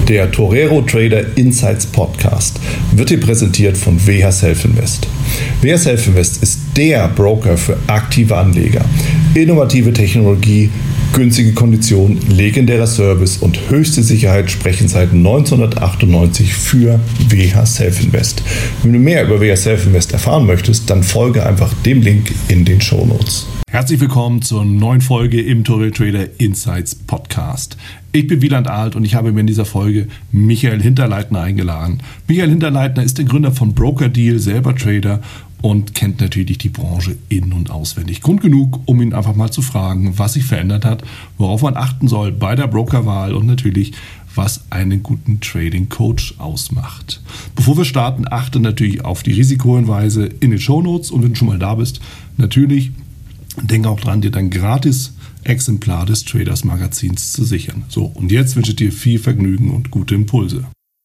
Der Torero Trader Insights Podcast wird dir präsentiert von WH Self Invest. WH Self Invest ist der Broker für aktive Anleger. Innovative Technologie, günstige Konditionen, legendärer Service und höchste Sicherheit sprechen seit 1998 für WH Self Invest. Wenn du mehr über WH Self Invest erfahren möchtest, dann folge einfach dem Link in den Shownotes. Herzlich willkommen zur neuen Folge im Torero Trader Insights Podcast. Ich bin Wieland Alt und ich habe mir in dieser Folge Michael Hinterleitner eingeladen. Michael Hinterleitner ist der Gründer von Brokerdeal, selber Trader und kennt natürlich die Branche in- und auswendig. Grund genug, um ihn einfach mal zu fragen, was sich verändert hat, worauf man achten soll bei der Brokerwahl und natürlich, was einen guten Trading-Coach ausmacht. Bevor wir starten, achte natürlich auf die Risikohinweise in den Shownotes und wenn du schon mal da bist, natürlich denke auch dran, dir dein gratis Exemplar des Traders Magazins zu sichern. So, und jetzt wünsche ich dir viel Vergnügen und gute Impulse.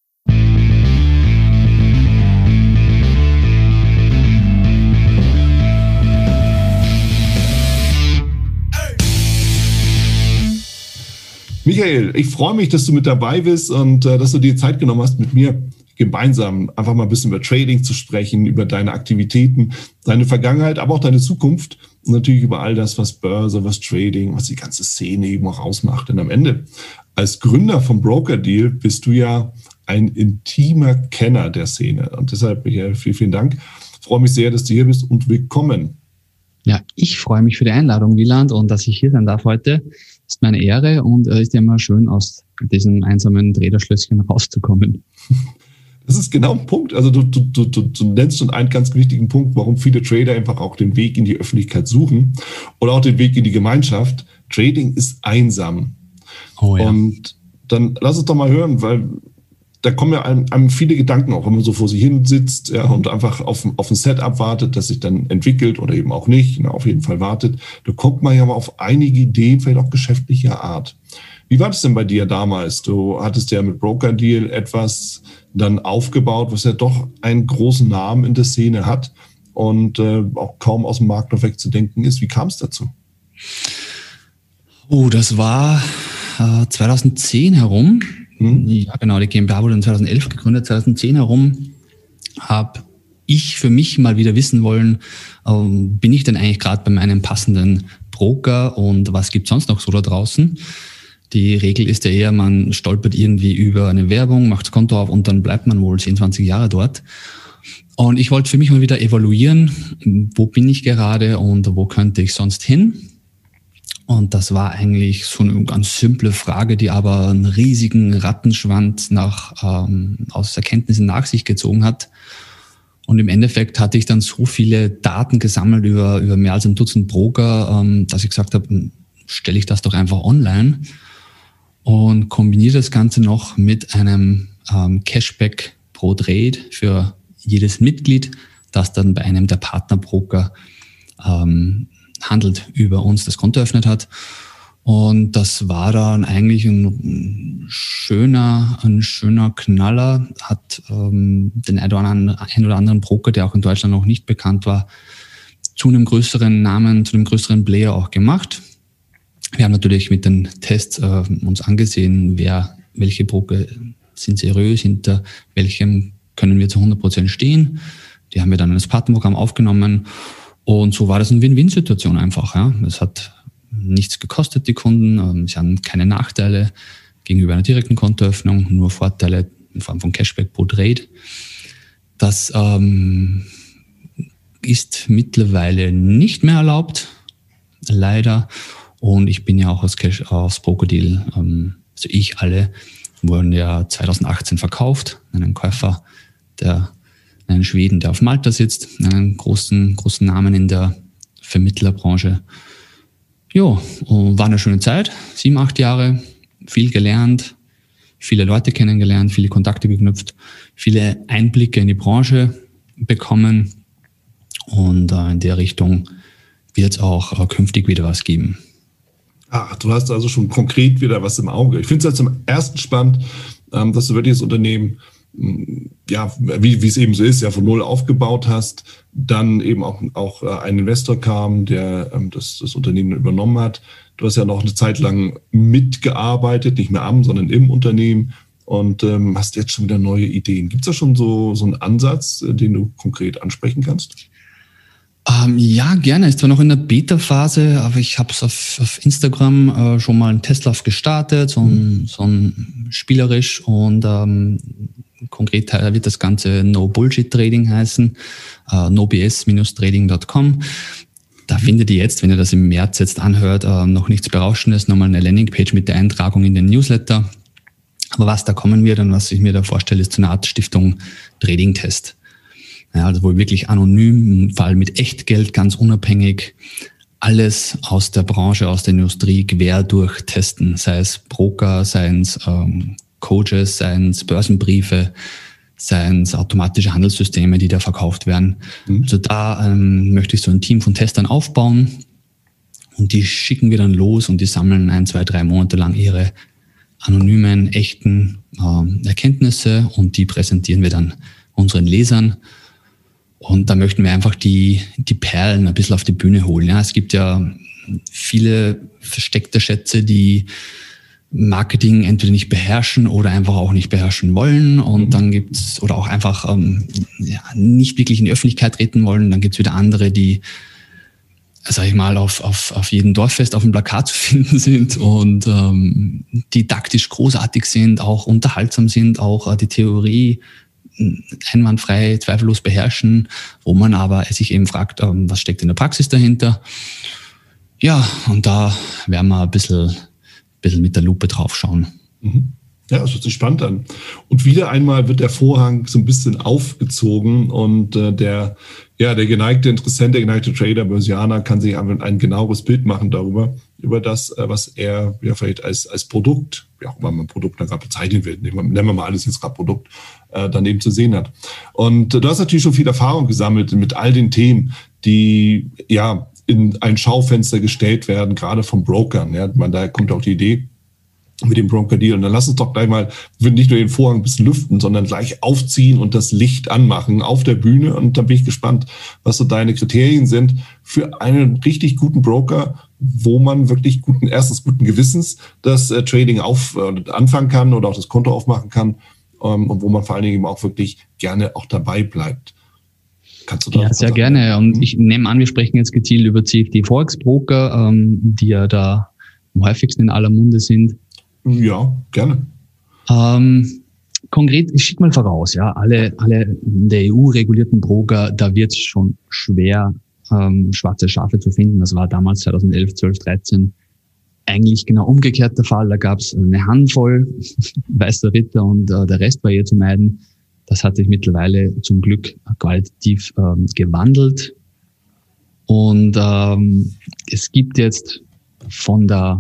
Michael, ich freue mich, dass du mit dabei bist und dass du dir Zeit genommen hast, mit mir gemeinsam einfach mal ein bisschen über Trading zu sprechen, über deine Aktivitäten, deine Vergangenheit, aber auch deine Zukunft und natürlich über all das, was Börse, was Trading, was die ganze Szene eben auch ausmacht. Denn am Ende, als Gründer von Brokerdeal, bist du ja ein intimer Kenner der Szene. Und deshalb, Michael, vielen, vielen Dank. Ich freue mich sehr, dass du hier bist und willkommen. Ja, ich freue mich für die Einladung, Wieland, und dass ich hier sein darf heute. Ist meine Ehre und ist ja immer schön, aus diesem einsamen Traderschlösschen rauszukommen. Das ist genau ein Punkt. Also du nennst schon einen ganz wichtigen Punkt, warum viele Trader einfach auch den Weg in die Öffentlichkeit suchen oder auch den Weg in die Gemeinschaft. Trading ist einsam. Oh ja. Und dann lass uns doch mal hören, weil da kommen ja einem viele Gedanken auch, wenn man so vor sich hin sitzt, ja, und einfach auf ein Setup wartet, das sich dann entwickelt oder eben auch nicht, auf jeden Fall wartet. Da kommt man ja mal auf einige Ideen, vielleicht auch geschäftlicher Art. Wie war das denn bei dir damals? Du hattest ja mit Brokerdeal etwas dann aufgebaut, was ja doch einen großen Namen in der Szene hat und auch kaum aus dem Markt noch wegzudenken ist. Wie kam es dazu? Oh, das war 2010 herum. Ja, genau, die GmbH wurde in 2011 gegründet. 2010 herum habe ich für mich mal wieder wissen wollen, bin ich denn eigentlich gerade bei meinem passenden Broker und was gibt es sonst noch so da draußen? Die Regel ist ja eher, man stolpert irgendwie über eine Werbung, macht das Konto auf und dann bleibt man wohl 10, 20 Jahre dort. Und ich wollte für mich mal wieder evaluieren, wo bin ich gerade und wo könnte ich sonst hin? Und das war eigentlich so eine ganz simple Frage, die aber einen riesigen Rattenschwanz aus Erkenntnissen nach sich gezogen hat. Und im Endeffekt hatte ich dann so viele Daten gesammelt über mehr als ein Dutzend Broker, dass ich gesagt habe, stelle ich das doch einfach online und kombiniere das Ganze noch mit einem Cashback pro Trade für jedes Mitglied, das dann bei einem der Partnerbroker handelt, über uns das Konto eröffnet hat. Und das war dann eigentlich ein schöner Knaller, hat den ein oder anderen Broker, der auch in Deutschland noch nicht bekannt war, zu einem größeren Namen, zu einem größeren Player auch gemacht. Wir haben natürlich mit den Tests uns angesehen, welche Broker sind seriös, hinter welchem können wir zu 100% stehen. Die haben wir dann in das Partnerprogramm aufgenommen. Und so war das eine Win-Win-Situation einfach. Ja. Es hat nichts gekostet, die Kunden. Sie haben keine Nachteile gegenüber einer direkten Kontoöffnung, nur Vorteile in Form von Cashback pro Trade. Das ist mittlerweile nicht mehr erlaubt, leider. Und ich bin ja auch aus Brokerdeal, also alle wurden ja 2018 verkauft, einen Käufer, einen Schweden, der auf Malta sitzt, einen großen Namen in der Vermittlerbranche. Jo, war eine schöne Zeit, 7, 8 Jahre, viel gelernt, viele Leute kennengelernt, viele Kontakte geknüpft, viele Einblicke in die Branche bekommen und in der Richtung wird es auch künftig wieder was geben. Ach, du hast also schon konkret wieder was im Auge. Ich finde es ja zum ersten spannend, dass du wirklich das Unternehmen, ja, wie es eben so ist, ja, von null aufgebaut hast, dann eben auch ein Investor kam, der das Unternehmen übernommen hat. Du hast ja noch eine Zeit lang mitgearbeitet, nicht mehr sondern im Unternehmen. und hast jetzt schon wieder neue Ideen. Gibt es da schon so einen Ansatz, den du konkret ansprechen kannst? Ja, gerne. Ist zwar noch in der Beta-Phase, aber ich habe es auf Instagram schon mal einen Testlauf gestartet, so ein spielerisch, und konkret wird das Ganze No-Bullshit-Trading heißen, nobs-trading.com. Da findet ihr jetzt, wenn ihr das im März jetzt anhört, noch nichts Berauschendes, nochmal eine Landingpage mit der Eintragung in den Newsletter. Aber was da kommen wird und was ich mir da vorstelle, ist so eine Art Stiftung Trading-Test. Ja, also wo wirklich anonym, vor allem mit Echtgeld, ganz unabhängig, alles aus der Branche, aus der Industrie quer durchtesten. Sei es Broker, seien es Coaches, seien es Börsenbriefe, seien es automatische Handelssysteme, die da verkauft werden. Also da möchte ich so ein Team von Testern aufbauen und die schicken wir dann los und die sammeln 1, 2, 3 Monate lang ihre anonymen, echten Erkenntnisse und die präsentieren wir dann unseren Lesern. Und da möchten wir einfach die Perlen ein bisschen auf die Bühne holen. Ja, es gibt ja viele versteckte Schätze, die Marketing entweder nicht beherrschen oder einfach auch nicht beherrschen wollen. Und dann gibt's, oder auch einfach nicht wirklich in die Öffentlichkeit treten wollen. Dann gibt's wieder andere, die, sag ich mal, auf jedem Dorffest auf dem Plakat zu finden sind und didaktisch großartig sind, auch unterhaltsam sind, auch die Theorie einwandfrei, zweifellos beherrschen, wo man aber sich eben fragt, was steckt in der Praxis dahinter. Ja, und da werden wir ein bisschen mit der Lupe drauf schauen. Ja, das hört sich spannend an. Und wieder einmal wird der Vorhang so ein bisschen aufgezogen und der geneigte Interessent, der geneigte Trader, Börsianer kann sich ein genaueres Bild machen über das, was er ja vielleicht als Produkt, ja auch mal ein Produkt dann gerade bezeichnen will, nennen wir mal alles jetzt gerade Produkt, daneben zu sehen hat. Und du hast natürlich schon viel Erfahrung gesammelt mit all den Themen, die ja in ein Schaufenster gestellt werden, gerade von Brokern. Ja, da kommt auch die Idee mit dem Broker-Deal. Und dann lass uns doch gleich mal nicht nur den Vorhang ein bisschen lüften, sondern gleich aufziehen und das Licht anmachen auf der Bühne. Und da bin ich gespannt, was so deine Kriterien sind für einen richtig guten Broker, wo man wirklich guten Gewissens das Trading anfangen kann oder auch das Konto aufmachen kann und wo man vor allen Dingen eben auch wirklich gerne auch dabei bleibt. Kannst du da sehr gerne. Und ich nehme an, wir sprechen jetzt gezielt über CFD Forex Broker, die ja da am häufigsten in aller Munde sind. Ja, gerne. Konkret, ich schicke mal voraus, ja, alle der EU-regulierten Broker, da wird es schon schwer, schwarze Schafe zu finden. Das war damals 2011, 12, 13 eigentlich genau umgekehrt der Fall. Da gab es eine Handvoll weißer Ritter und der Rest war eher zu meiden. Das hat sich mittlerweile zum Glück qualitativ gewandelt. Und es gibt jetzt von der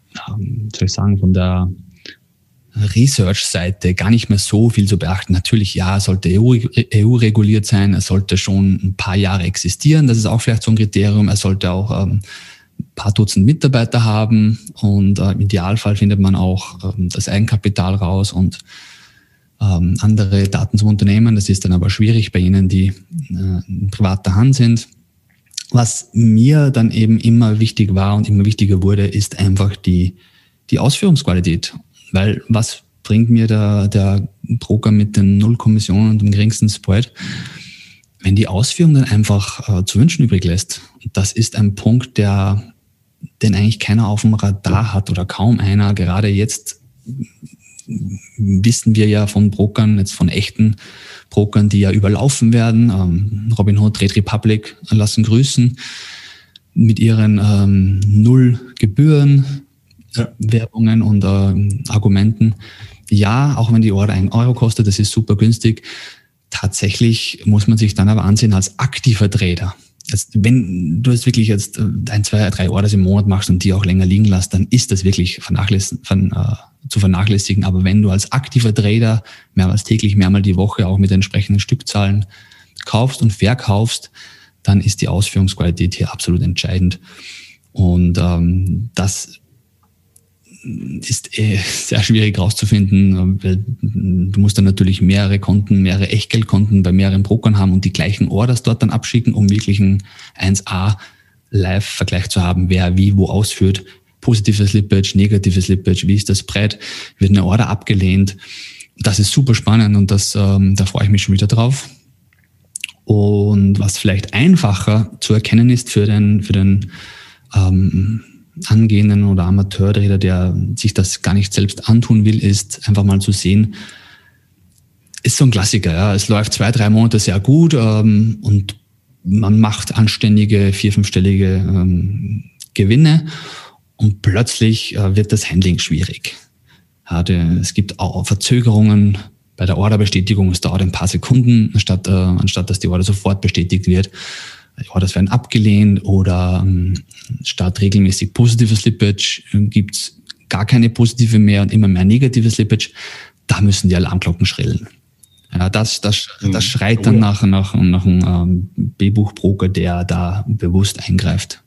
Research-Seite gar nicht mehr so viel zu beachten. Natürlich, ja, es sollte EU-reguliert sein, es sollte schon ein paar Jahre existieren, das ist auch vielleicht so ein Kriterium, er sollte auch ein paar Dutzend Mitarbeiter haben und im Idealfall findet man auch das Eigenkapital raus und andere Daten zum Unternehmen. Das ist dann aber schwierig bei Ihnen, die in privater Hand sind. Was mir dann eben immer wichtig war und immer wichtiger wurde, ist einfach die Ausführungsqualität. Weil was bringt mir der Broker mit den 0 Kommissionen und dem geringsten Spread, wenn die Ausführung dann einfach zu wünschen übrig lässt? Das ist ein Punkt, den eigentlich keiner auf dem Radar hat oder kaum einer. Gerade jetzt wissen wir ja von Brokern, jetzt von echten Brokern, die ja überlaufen werden. Robinhood, Trade Republic lassen grüßen mit ihren 0 Gebühren, Werbungen und Argumenten. Ja, auch wenn die Order 1 Euro kostet, das ist super günstig. Tatsächlich muss man sich dann aber ansehen als aktiver Trader. Wenn du jetzt wirklich jetzt 1, 2, 3 Orders im Monat machst und die auch länger liegen lässt, dann ist das wirklich zu vernachlässigen. Aber wenn du als aktiver Trader mehrmals täglich, mehrmals die Woche auch mit entsprechenden Stückzahlen kaufst und verkaufst, dann ist die Ausführungsqualität hier absolut entscheidend. Und das ist sehr schwierig rauszufinden, weil du musst dann natürlich mehrere Konten, mehrere Echtgeldkonten bei mehreren Brokern haben und die gleichen Orders dort dann abschicken, um wirklich einen 1A Live-Vergleich zu haben, wer wie wo ausführt. positives Slippage, negatives Slippage, wie ist das Spread, wird eine Order abgelehnt. Das ist super spannend und da freue ich mich schon wieder drauf. Und was vielleicht einfacher zu erkennen ist für den angehenden oder Amateurtrader, der sich das gar nicht selbst antun will, ist einfach mal zu sehen, ist so ein Klassiker. Ja. Es läuft 2-3 Monate sehr gut und man macht anständige 4-5-stellige Gewinne und plötzlich wird das Handling schwierig. Ja, es gibt auch Verzögerungen bei der Orderbestätigung. Es dauert ein paar Sekunden, anstatt dass die Order sofort bestätigt wird. Die Orders werden abgelehnt oder statt regelmäßig positives Slippage gibt es gar keine positive mehr und immer mehr negatives Slippage. Da müssen die Alarmglocken schrillen. Ja, das schreit dann nach einem B-Buch-Broker, der da bewusst eingreift.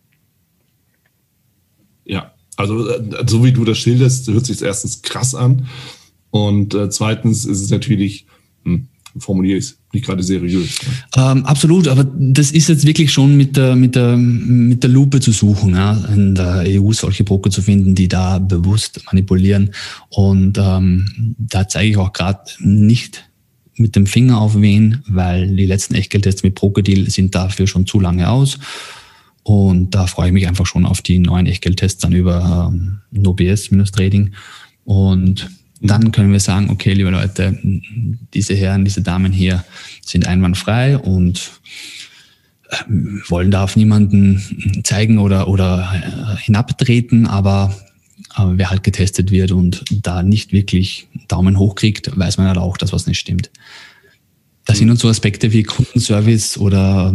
Ja, also so wie du das schilderst, hört sich erstens krass an und zweitens ist es natürlich, formuliere ich es nicht gerade seriös. Absolut, aber das ist jetzt wirklich schon mit der Lupe zu suchen, ja, in der EU solche Broker zu finden, die da bewusst manipulieren und da zeige ich auch gerade nicht mit dem Finger auf wen, weil die letzten Echtgeldtests mit Brokerdeal sind dafür schon zu lange aus. Und da freue ich mich einfach schon auf die neuen Echtgeldtests dann über NoBS-Trading. Und dann können wir sagen, okay, liebe Leute, diese Herren, diese Damen hier sind einwandfrei und wollen da auf niemanden zeigen oder hinabtreten, aber wer halt getestet wird und da nicht wirklich Daumen hoch kriegt, weiß man halt auch, dass was nicht stimmt. Das sind uns so Aspekte wie Kundenservice oder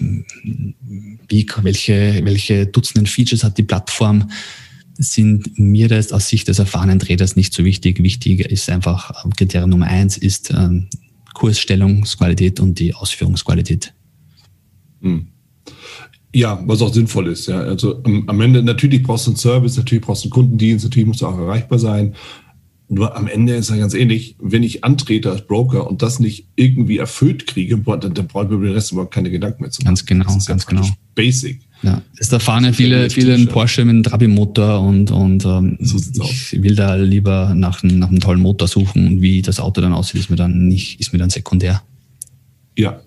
welche Dutzenden Features hat die Plattform, sind mir das aus Sicht des erfahrenen Traders nicht so wichtig. Wichtig ist einfach, Kriterium Nummer 1 ist Kursstellungsqualität und die Ausführungsqualität. Ja, was auch sinnvoll ist. Ja. Also am Ende, natürlich brauchst du einen Service, natürlich brauchst du einen Kundendienst, natürlich musst du auch erreichbar sein. Nur am Ende ist ja ganz ähnlich, wenn ich antrete als Broker und das nicht irgendwie erfüllt kriege, dann brauche ich mir über den Rest überhaupt keine Gedanken mehr zu machen. Ganz genau. Basic. Ja, da fahren viele einen Porsche mit einem Trabi-Motor und so ich will da lieber nach einem tollen Motor suchen und wie das Auto dann aussieht, ist mir dann sekundär. Ja.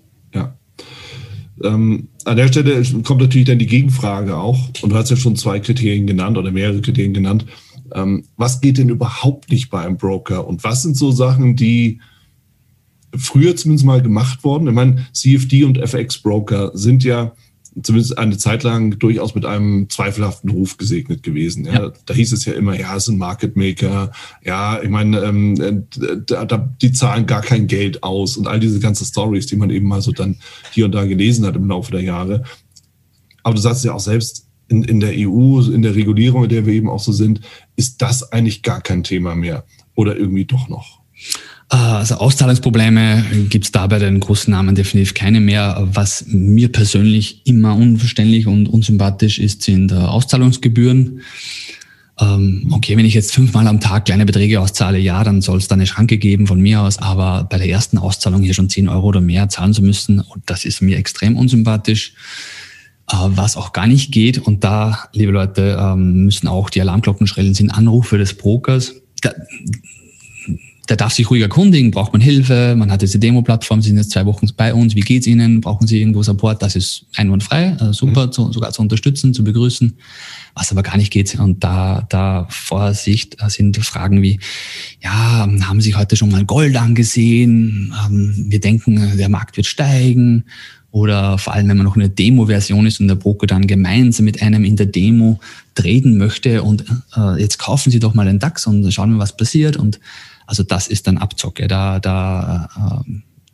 An der Stelle kommt natürlich dann die Gegenfrage auch, und du hast ja schon 2 Kriterien genannt oder mehrere Kriterien genannt. Was geht denn überhaupt nicht bei einem Broker und was sind so Sachen, die früher zumindest mal gemacht wurden? Ich meine, CFD und FX-Broker sind ja zumindest eine Zeit lang durchaus mit einem zweifelhaften Ruf gesegnet gewesen. Ja. Da hieß es ja immer, ja, es sind Market Maker, ja, ich meine, die zahlen gar kein Geld aus und all diese ganzen Stories, die man eben mal so dann hier und da gelesen hat im Laufe der Jahre. Aber du sagst ja auch selbst, in der EU, in der Regulierung, in der wir eben auch so sind, ist das eigentlich gar kein Thema mehr oder irgendwie doch noch? Also Auszahlungsprobleme gibt es da bei den großen Namen definitiv keine mehr. Was mir persönlich immer unverständlich und unsympathisch ist, sind Auszahlungsgebühren. Okay, wenn ich jetzt 5-mal am Tag kleine Beträge auszahle, ja, dann soll es da eine Schranke geben von mir aus, aber bei der ersten Auszahlung hier schon 10 Euro oder mehr zahlen zu müssen, das ist mir extrem unsympathisch. Was auch gar nicht geht, und da, liebe Leute, müssen auch die Alarmglocken schrillen, sind Anrufe des Brokers. Der darf sich ruhig erkundigen, braucht man Hilfe, man hat diese Demo-Plattform, Sie sind jetzt 2 Wochen bei uns, wie geht's Ihnen, brauchen Sie irgendwo Support, das ist einwandfrei, super, sogar zu unterstützen, zu begrüßen, was aber gar nicht geht. Und da Vorsicht sind Fragen wie, ja, haben Sie heute schon mal Gold angesehen, wir denken, der Markt wird steigen, oder vor allem, wenn man noch in der Demo-Version ist und der Broker dann gemeinsam mit einem in der Demo traden möchte und jetzt kaufen Sie doch mal den DAX und schauen wir, was passiert. Und also das ist dann Abzocke. Da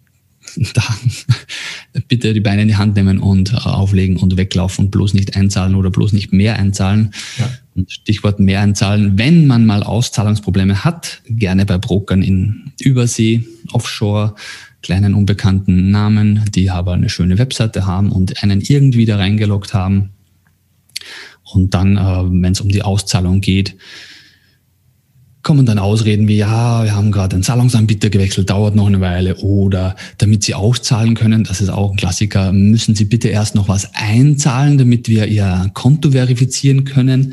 bitte die Beine in die Hand nehmen und auflegen und weglaufen und bloß nicht einzahlen oder bloß nicht mehr einzahlen. Ja. Und Stichwort mehr einzahlen. Wenn man mal Auszahlungsprobleme hat, gerne bei Brokern in Übersee, Offshore, kleinen unbekannten Namen, die aber eine schöne Webseite haben und einen irgendwie da reingeloggt haben. Und dann, wenn es um die Auszahlung geht, kommen dann Ausreden wie, ja, wir haben gerade einen Zahlungsanbieter gewechselt, dauert noch eine Weile. Oder damit Sie auszahlen können, das ist auch ein Klassiker, müssen Sie bitte erst noch was einzahlen, damit wir Ihr Konto verifizieren können.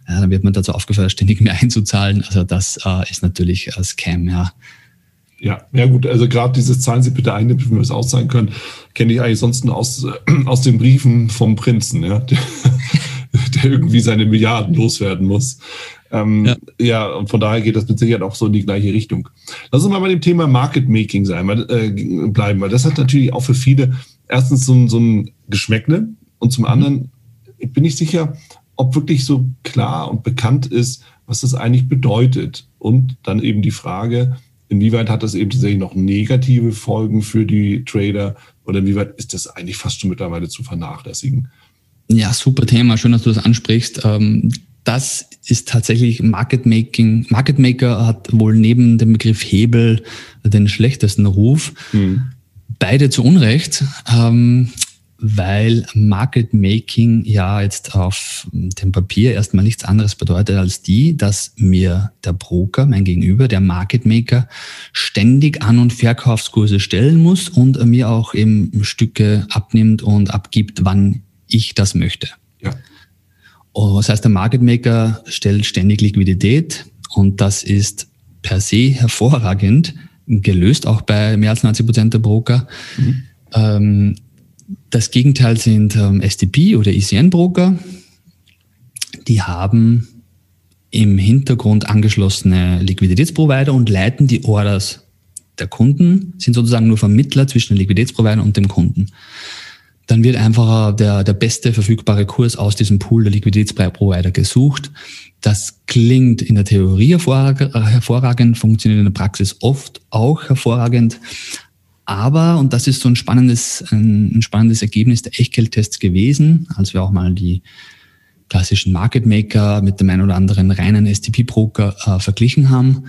dann wird man dazu aufgefordert, ständig mehr einzuzahlen. Also das ist natürlich ein Scam, ja. Ja, gut, also gerade dieses Zahlen Sie bitte ein, wenn wir es auszahlen können, kenne ich eigentlich sonst nur aus den Briefen vom Prinzen, ja, der irgendwie seine Milliarden loswerden muss. Ja, und von daher geht das mit Sicherheit auch so in die gleiche Richtung. Lass uns mal bei dem Thema Market Making bleiben, weil das hat natürlich auch für viele erstens so ein Geschmäckle und zum anderen bin ich sicher, ob wirklich so klar und bekannt ist, was das eigentlich bedeutet. Und dann eben die Frage, inwieweit hat das eben tatsächlich noch negative Folgen für die Trader oder inwieweit ist das eigentlich fast schon mittlerweile zu vernachlässigen? Ja, super Thema. Schön, dass du das ansprichst. Das ist tatsächlich Market Making. Market Maker hat wohl neben dem Begriff Hebel den schlechtesten Ruf. Beide zu Unrecht, weil Market Making ja jetzt auf dem Papier erstmal nichts anderes bedeutet als dass mir der Broker, mein Gegenüber, der Market Maker, ständig An- und Verkaufskurse stellen muss und mir auch eben Stücke abnimmt und abgibt, wann ich das möchte. Ja. Das heißt, der Market Maker stellt ständig Liquidität und das ist per se hervorragend gelöst, auch bei mehr als 90% der Broker. Das Gegenteil sind STP oder ECN-Broker. Die haben im Hintergrund angeschlossene Liquiditätsprovider und leiten die Orders der Kunden, sind sozusagen nur Vermittler zwischen dem Liquiditätsprovider und dem Kunden. Dann wird einfach der beste verfügbare Kurs aus diesem Pool der Liquiditätsprovider gesucht. Das klingt in der Theorie hervorragend, funktioniert in der Praxis oft auch hervorragend. Aber, und das ist so ein spannendes Ergebnis der Echtgeldtests gewesen, als wir auch mal die klassischen Market Maker mit dem einen oder anderen reinen STP-Broker verglichen haben,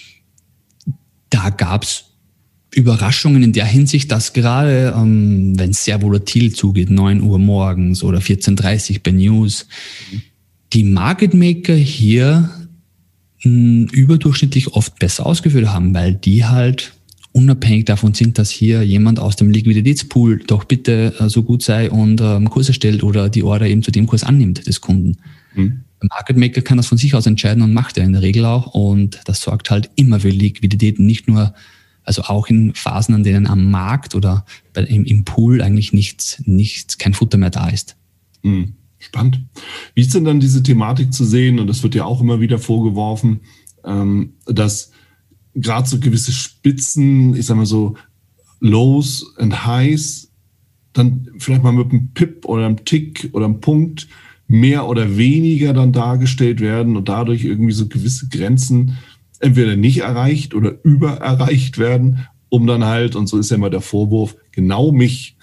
da gab's Überraschungen in der Hinsicht, dass gerade, wenn es sehr volatil zugeht, 9 Uhr morgens oder 14:30 bei News, die Market Maker hier überdurchschnittlich oft besser ausgeführt haben, weil die halt unabhängig davon sind, dass hier jemand aus dem Liquiditätspool doch bitte so gut sei und Kurs erstellt oder die Order eben zu dem Kurs annimmt des Kunden. Der Market Maker kann das von sich aus entscheiden und macht er in der Regel auch und das sorgt halt immer für Liquidität, nicht nur, also auch in Phasen, an denen am Markt oder im Pool eigentlich kein Futter mehr da ist. Spannend. Wie ist denn dann diese Thematik zu sehen, und das wird ja auch immer wieder vorgeworfen, dass gerade so gewisse Spitzen, ich sag mal so Lows and Highs, dann vielleicht mal mit einem Pip oder einem Tick oder einem Punkt mehr oder weniger dann dargestellt werden und dadurch irgendwie so gewisse Grenzen entweder nicht erreicht oder übererreicht werden, um dann halt, und so ist ja immer der Vorwurf, genau mich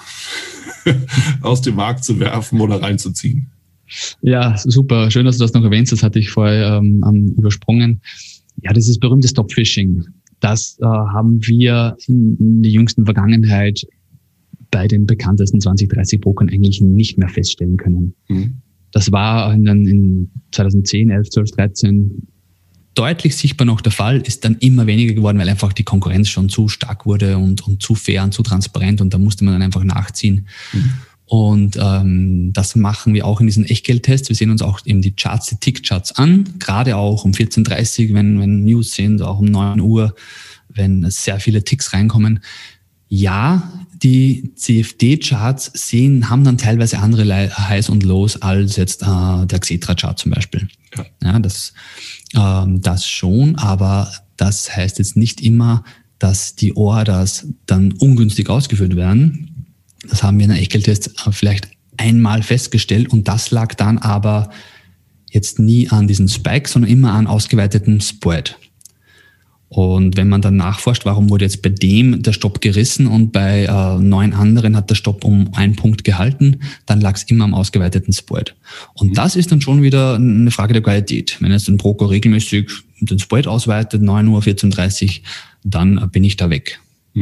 aus dem Markt zu werfen oder reinzuziehen. Ja, super. Schön, dass du das noch erwähnst. Das hatte ich vorher übersprungen. Ja, dieses berühmte Stop-Fishing, das haben wir in der jüngsten Vergangenheit bei den bekanntesten 20-30 Brokern eigentlich nicht mehr feststellen können. Das war in 2010, 11, 12, 13 deutlich sichtbar noch der Fall, ist dann immer weniger geworden, weil einfach die Konkurrenz schon zu stark wurde und zu fair und zu transparent und da musste man dann einfach nachziehen. Und das machen wir auch in diesen Echtgeldtests. Wir sehen uns auch eben die Charts, die Tick-Charts an, gerade auch um 14:30 Uhr, wenn News sind, auch um 9 Uhr, wenn sehr viele Ticks reinkommen. Ja, die CFD-Charts haben dann teilweise andere Highs und Lows als jetzt der Xetra-Chart zum Beispiel. Ja, das schon, aber das heißt jetzt nicht immer, dass die Orders dann ungünstig ausgeführt werden. Das haben wir in der Echtgeldtest vielleicht einmal festgestellt und das lag dann aber jetzt nie an diesen Spikes, sondern immer an ausgeweiteten Spread. Und wenn man dann nachforscht, warum wurde jetzt bei dem der Stopp gerissen und bei 9 anderen hat der Stopp um 1 Punkt gehalten, dann lag es immer am ausgeweiteten Spread. Und das ist dann schon wieder eine Frage der Qualität. Wenn jetzt ein Broker regelmäßig den Spread ausweitet, 9 Uhr, 14:30 Uhr, dann bin ich da weg.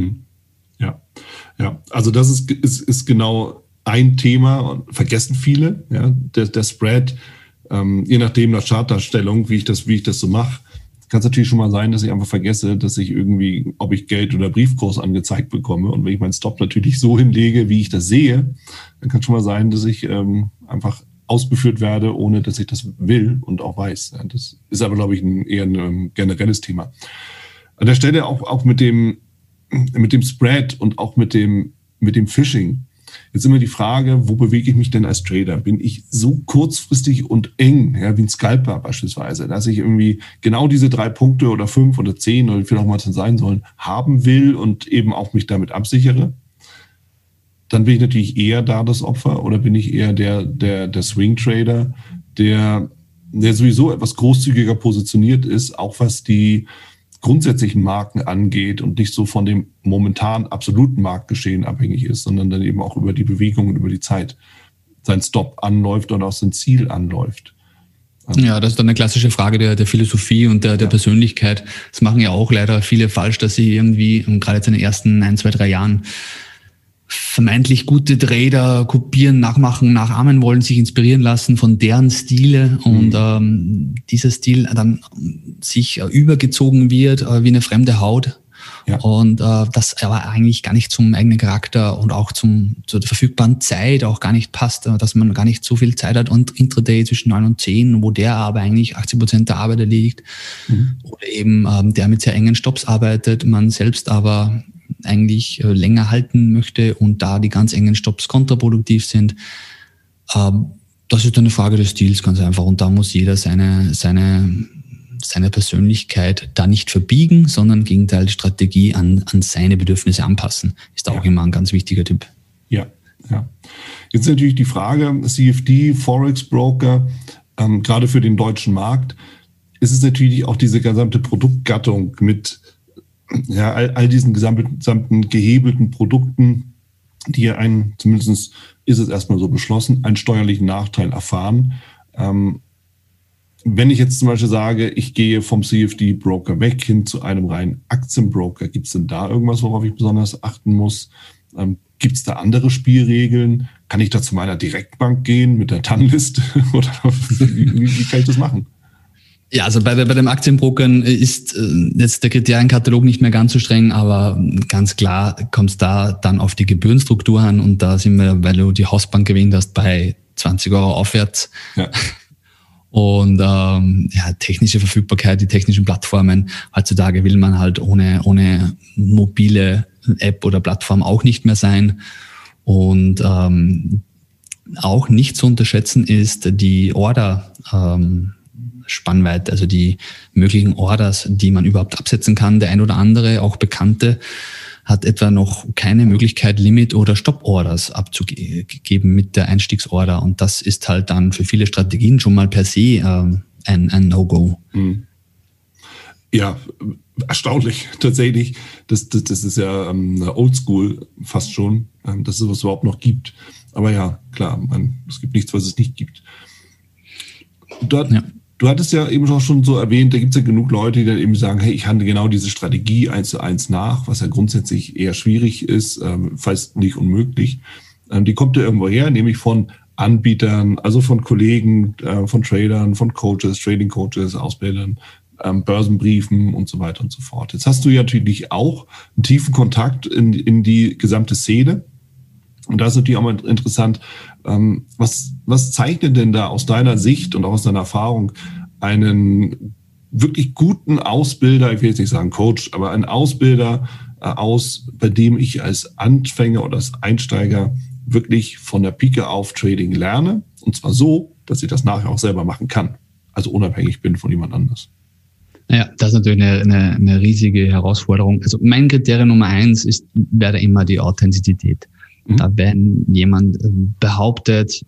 Ja, also das ist genau ein Thema und vergessen viele. Ja, der Spread, je nachdem nach Chartdarstellung, wie ich das so mache, kann es natürlich schon mal sein, dass ich einfach vergesse, dass ich irgendwie, ob ich Geld oder Briefkurs angezeigt bekomme. Und wenn ich meinen Stop natürlich so hinlege, wie ich das sehe, dann kann es schon mal sein, dass ich einfach ausgeführt werde, ohne dass ich das will und auch weiß. Das ist aber, glaube ich, eher ein generelles Thema. An der Stelle auch mit dem Spread und auch mit dem Phishing. Jetzt immer die Frage, wo bewege ich mich denn als Trader? Bin ich so kurzfristig und eng, ja, wie ein Scalper beispielsweise, dass ich irgendwie genau diese 3 Punkte oder 5 oder 10 oder wie viel auch mal sein sollen, haben will und eben auch mich damit absichere? Dann bin ich natürlich eher da das Opfer, oder bin ich eher der Swing-Trader, der sowieso etwas großzügiger positioniert ist, auch was die grundsätzlichen Marken angeht und nicht so von dem momentan absoluten Marktgeschehen abhängig ist, sondern dann eben auch über die Bewegung und über die Zeit sein Stop anläuft und auch sein Ziel anläuft. Ja, das ist dann eine klassische Frage der Philosophie und der Persönlichkeit. Das machen ja auch leider viele falsch, dass sie irgendwie, gerade jetzt in den ersten 1, 2, 3 Jahren, vermeintlich gute Trader kopieren, nachmachen, nachahmen wollen, sich inspirieren lassen von deren Stile und dieser Stil dann sich übergezogen wird wie eine fremde Haut. Ja. Und das aber eigentlich gar nicht zum eigenen Charakter und auch zur verfügbaren Zeit auch gar nicht passt, dass man gar nicht so viel Zeit hat und Intraday zwischen 9 und 10, wo der aber eigentlich 80% der Arbeit erledigt oder eben der mit sehr engen Stops arbeitet, man selbst aber eigentlich länger halten möchte und da die ganz engen Stops kontraproduktiv sind. Das ist eine Frage des Stils ganz einfach und da muss jeder seine Persönlichkeit da nicht verbiegen, sondern im Gegenteil die Strategie an seine Bedürfnisse anpassen. Ist auch immer ein ganz wichtiger Tipp. Ja. Jetzt natürlich die Frage, CFD, Forex Broker, gerade für den deutschen Markt, ist es natürlich auch diese gesamte Produktgattung mit all diesen gesamten gehebelten Produkten, die zumindest ist es erstmal so beschlossen, einen steuerlichen Nachteil erfahren. Wenn ich jetzt zum Beispiel sage, ich gehe vom CFD-Broker weg hin zu einem reinen Aktienbroker, gibt es denn da irgendwas, worauf ich besonders achten muss? Gibt es da andere Spielregeln? Kann ich da zu meiner Direktbank gehen mit der TAN-Liste? Oder wie kann ich das machen? Ja, also bei dem Aktienbrokern ist jetzt der Kriterienkatalog nicht mehr ganz so streng, aber ganz klar kommt es da dann auf die Gebührenstruktur an und da sind wir, weil du die Hausbank erwähnt hast, bei 20 € aufwärts. Ja. Und technische Verfügbarkeit, die technischen Plattformen, heutzutage will man halt ohne mobile App oder Plattform auch nicht mehr sein. Und auch nicht zu unterschätzen ist die Order Spannweite, also die möglichen Orders, die man überhaupt absetzen kann. Der ein oder andere, auch Bekannte, hat etwa noch keine Möglichkeit, Limit- oder Stop-Orders abzugeben mit der Einstiegsorder. Und das ist halt dann für viele Strategien schon mal per se ein No-Go. Ja, erstaunlich tatsächlich. Das ist ja oldschool fast schon, dass es was überhaupt noch gibt. Aber ja, klar, es gibt nichts, was es nicht gibt. Du hattest ja eben auch schon so erwähnt, da gibt es ja genug Leute, die dann eben sagen, hey, ich handle genau diese Strategie 1:1 nach, was ja grundsätzlich eher schwierig ist, falls nicht unmöglich. Die kommt ja irgendwo her, nämlich von Anbietern, also von Kollegen, von Tradern, von Coaches, Trading Coaches, Ausbildern, Börsenbriefen und so weiter und so fort. Jetzt hast du ja natürlich auch einen tiefen Kontakt in die gesamte Szene. Und da ist natürlich auch mal interessant, was zeichnet denn da aus deiner Sicht und auch aus deiner Erfahrung einen wirklich guten Ausbilder, ich will jetzt nicht sagen Coach, aber einen Ausbilder aus, bei dem ich als Anfänger oder als Einsteiger wirklich von der Pike auf Trading lerne? Und zwar so, dass ich das nachher auch selber machen kann. Also unabhängig bin von jemand anders. Ja, das ist natürlich eine riesige Herausforderung. Also mein Kriterium Nummer 1 wäre immer die Authentizität. Da, wenn jemand behauptet,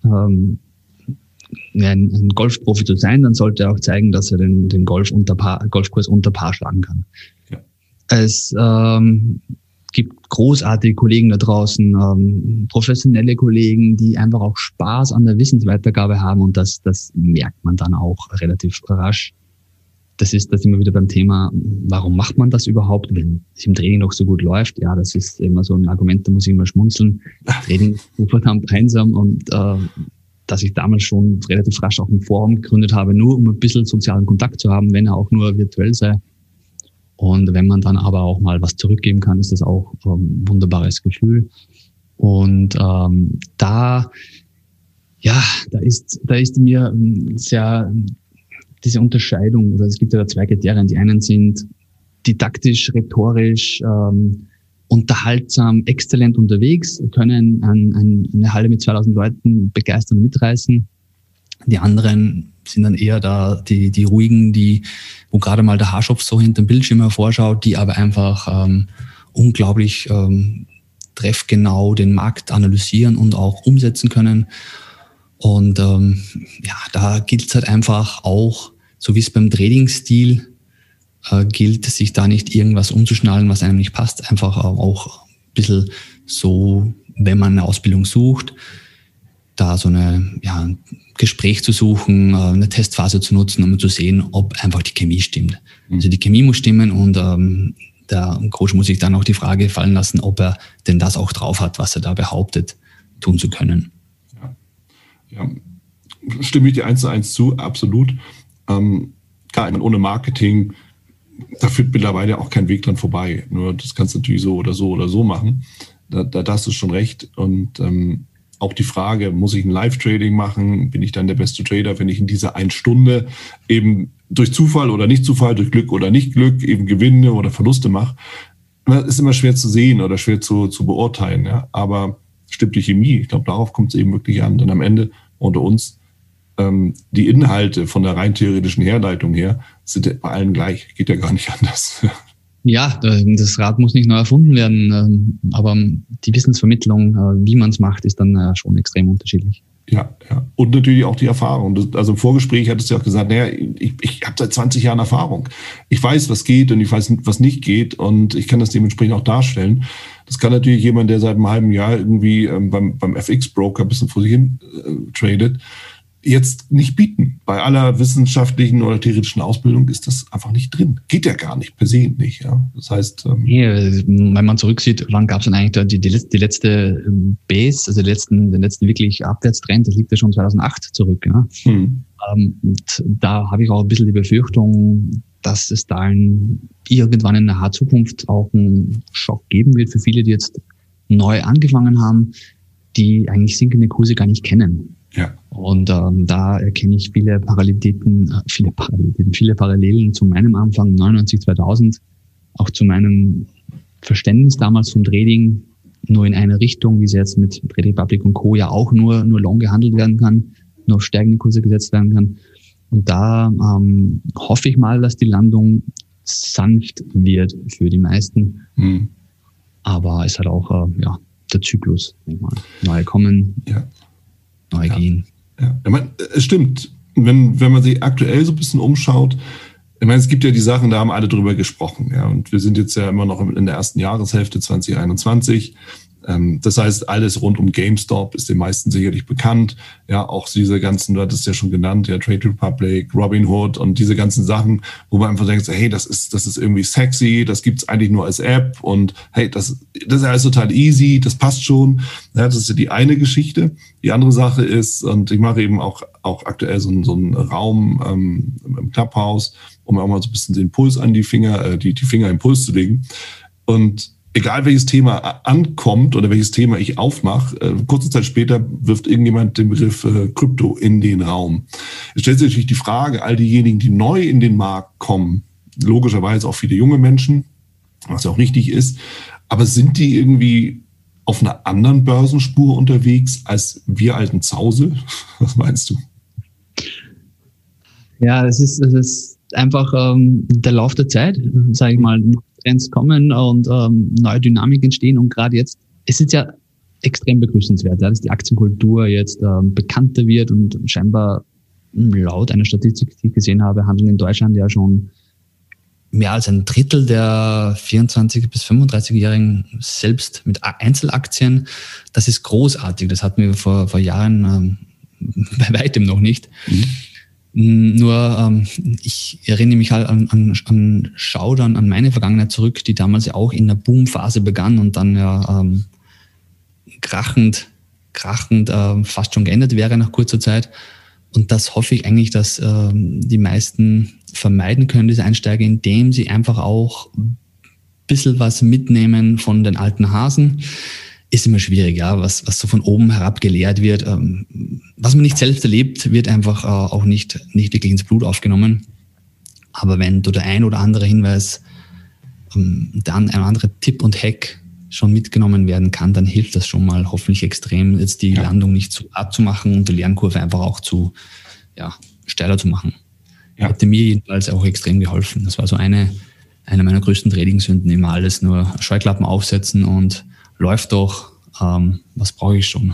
ein Golfprofi zu sein, dann sollte er auch zeigen, dass er den Golfkurs unter Paar schlagen kann. Ja. Es gibt großartige Kollegen da draußen, professionelle Kollegen, die einfach auch Spaß an der Wissensweitergabe haben und das merkt man dann auch relativ rasch. Das ist immer wieder beim Thema, warum macht man das überhaupt, wenn es im Training noch so gut läuft? Ja, das ist immer so ein Argument, da muss ich immer schmunzeln. Training ist so verdammt einsam und dass ich damals schon relativ rasch auch ein Forum gegründet habe, nur um ein bisschen sozialen Kontakt zu haben, wenn er auch nur virtuell sei. Und wenn man dann aber auch mal was zurückgeben kann, ist das auch ein wunderbares Gefühl. Und da Ja, da ist mir sehr diese Unterscheidung, oder es gibt ja da zwei Kriterien. Die einen sind didaktisch, rhetorisch, unterhaltsam, exzellent unterwegs, können eine Halle mit 2000 Leuten begeistern und mitreißen. Die anderen sind dann eher da die ruhigen, wo gerade mal der Haarschopf so hinter dem Bildschirm hervorschaut, die aber einfach unglaublich treffgenau den Markt analysieren und auch umsetzen können. Und da gilt es halt einfach auch, so wie es beim Trading-Stil gilt, sich da nicht irgendwas umzuschnallen, was einem nicht passt. Einfach auch ein bisschen so, wenn man eine Ausbildung sucht, da so ein Gespräch zu suchen, eine Testphase zu nutzen, um zu sehen, ob einfach die Chemie stimmt. Also die Chemie muss stimmen und der Coach muss sich dann auch die Frage fallen lassen, ob er denn das auch drauf hat, was er da behauptet, tun zu können. Ja, stimme ich dir 1:1 zu, absolut. Klar, ohne Marketing, da führt mittlerweile auch kein Weg dran vorbei. Nur das kannst du natürlich so oder so machen. Da hast du schon recht. Und auch die Frage, muss ich ein Live-Trading machen? Bin ich dann der beste Trader, wenn ich in dieser 1 Stunde eben durch Zufall oder nicht Zufall, durch Glück oder nicht Glück eben Gewinne oder Verluste mache? Das ist immer schwer zu sehen oder schwer zu beurteilen. Ja? Aber stimmt die Chemie? Ich glaube, darauf kommt es eben wirklich an. Denn am Ende unter uns, die Inhalte von der rein theoretischen Herleitung her sind ja bei allen gleich. Geht ja gar nicht anders. Ja, das Rad muss nicht neu erfunden werden, aber die Wissensvermittlung, wie man es macht, ist dann schon extrem unterschiedlich. Ja. Und natürlich auch die Erfahrung. Also im Vorgespräch hattest du ja auch gesagt, ich habe seit 20 Jahren Erfahrung. Ich weiß, was geht und ich weiß, was nicht geht und ich kann das dementsprechend auch darstellen. Das kann natürlich jemand, der seit einem halben Jahr irgendwie beim FX-Broker ein bisschen vor sich hin tradet, jetzt nicht bieten. Bei aller wissenschaftlichen oder theoretischen Ausbildung ist das einfach nicht drin. Geht ja gar nicht, per se nicht. Ja. Das heißt... wenn man zurücksieht, wann gab es denn eigentlich die letzte Base, also den letzten wirklich Abwärtstrend, das liegt ja schon 2008 zurück. Ja. Und da habe ich auch ein bisschen die Befürchtung, dass es da irgendwann in naher Zukunft auch einen Schock geben wird für viele, die jetzt neu angefangen haben, die eigentlich sinkende Kurse gar nicht kennen. Ja. Und da erkenne ich viele Parallelen zu meinem Anfang 99, 2000, auch zu meinem Verständnis damals vom Trading, nur in eine Richtung, wie es jetzt mit Trade Republic und Co. ja auch nur long gehandelt werden kann, nur auf steigende Kurse gesetzt werden kann. Und da hoffe ich mal, dass die Landung sanft wird für die meisten. Aber es hat auch der Zyklus. Neue kommen, neue gehen. Ja. Ich meine, es stimmt. Wenn man sich aktuell so ein bisschen umschaut, ich meine, es gibt ja die Sachen, da haben alle drüber gesprochen. Ja, und wir sind jetzt ja immer noch in der ersten Jahreshälfte 2021. Das heißt, alles rund um GameStop ist den meisten sicherlich bekannt. Ja, auch diese ganzen, du hattest ja schon genannt, ja, Trade Republic, Robinhood und diese ganzen Sachen, wo man einfach denkt, hey, das ist irgendwie sexy, das gibt's eigentlich nur als App und hey, das ist alles total easy, das passt schon. Ja, das ist ja die eine Geschichte. Die andere Sache ist, und ich mache eben auch aktuell so einen Raum im Clubhouse, um auch mal so ein bisschen den Puls an die Finger im Puls zu legen. Und egal welches Thema ankommt oder welches Thema ich aufmache, kurze Zeit später wirft irgendjemand den Begriff Krypto in den Raum. Es stellt sich natürlich die Frage, all diejenigen, die neu in den Markt kommen, logischerweise auch viele junge Menschen, was ja auch richtig ist, aber sind die irgendwie auf einer anderen Börsenspur unterwegs als wir alten Zause? Was meinst du? Ja, es ist einfach der Lauf der Zeit, sage ich mal. Trends kommen und neue Dynamik entstehen und gerade jetzt, es ist ja extrem begrüßenswert, dass die Aktienkultur jetzt bekannter wird und scheinbar laut einer Statistik, die ich gesehen habe, handeln in Deutschland ja schon mehr als ein Drittel der 24- bis 35-Jährigen selbst mit Einzelaktien. Das ist großartig, das hatten wir vor Jahren bei weitem noch nicht. Nur ich erinnere mich halt an Schaudern, an meine Vergangenheit zurück, die damals ja auch in der Boomphase begann und dann ja krachend fast schon geendet wäre nach kurzer Zeit. Und das hoffe ich eigentlich, dass die meisten vermeiden können, diese Einsteiger, indem sie einfach auch ein bisschen was mitnehmen von den alten Hasen. ist immer schwierig, ja, was so von oben herab gelehrt wird. Was man nicht selbst erlebt, wird einfach auch nicht wirklich ins Blut aufgenommen. Aber wenn du der ein oder andere Hinweis, dann ein anderer Tipp und Hack schon mitgenommen werden kann, dann hilft das schon mal hoffentlich extrem, jetzt die Landung nicht zu hart zu machen und die Lernkurve einfach auch zu steiler zu machen. Ja. Hätte mir jedenfalls auch extrem geholfen. Das war so eine meiner größten Trainingssünden, immer alles nur Scheuklappen aufsetzen und läuft doch, was brauche ich schon?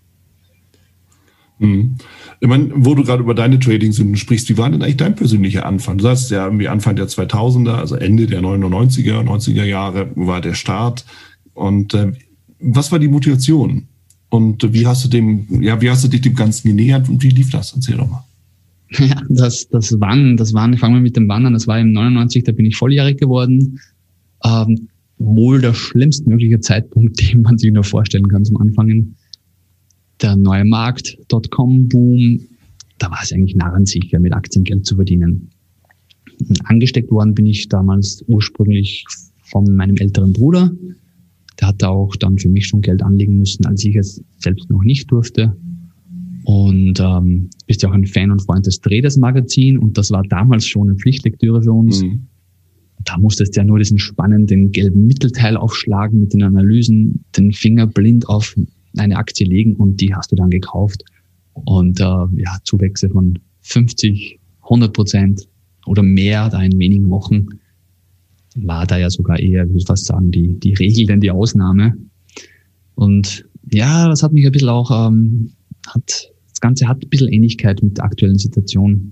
Ich meine, wo du gerade über deine Trading-Sünden sprichst, wie war denn eigentlich dein persönlicher Anfang? Du sagst ja irgendwie Anfang der 2000er, also Ende der 90er Jahre war der Start. Und was war die Motivation? Und wie hast du dich dem Ganzen genähert und wie lief das? Erzähl doch mal. Ja, das Wandern, fangen wir mit dem Wandern, das war im 99, da bin ich volljährig geworden. Wohl der schlimmstmögliche Zeitpunkt, den man sich nur vorstellen kann zum Anfangen. Der neue Markt, .com-Boom, da war es eigentlich narrensicher, mit Aktien Geld zu verdienen. Angesteckt worden bin ich damals ursprünglich von meinem älteren Bruder. Der hatte auch dann für mich schon Geld anlegen müssen, als ich es selbst noch nicht durfte. Und bist ja auch ein Fan und Freund des Traders Magazin und das war damals schon eine Pflichtlektüre für uns. Da musstest du ja nur diesen spannenden gelben Mittelteil aufschlagen mit den Analysen, den Finger blind auf eine Aktie legen und die hast du dann gekauft. Und Zuwächse von 50, 100% oder mehr da in wenigen Wochen war da ja sogar eher, ich würde fast sagen, die Regel denn die Ausnahme. Und ja, das hat mich ein bisschen auch, das Ganze hat ein bisschen Ähnlichkeit mit der aktuellen Situation.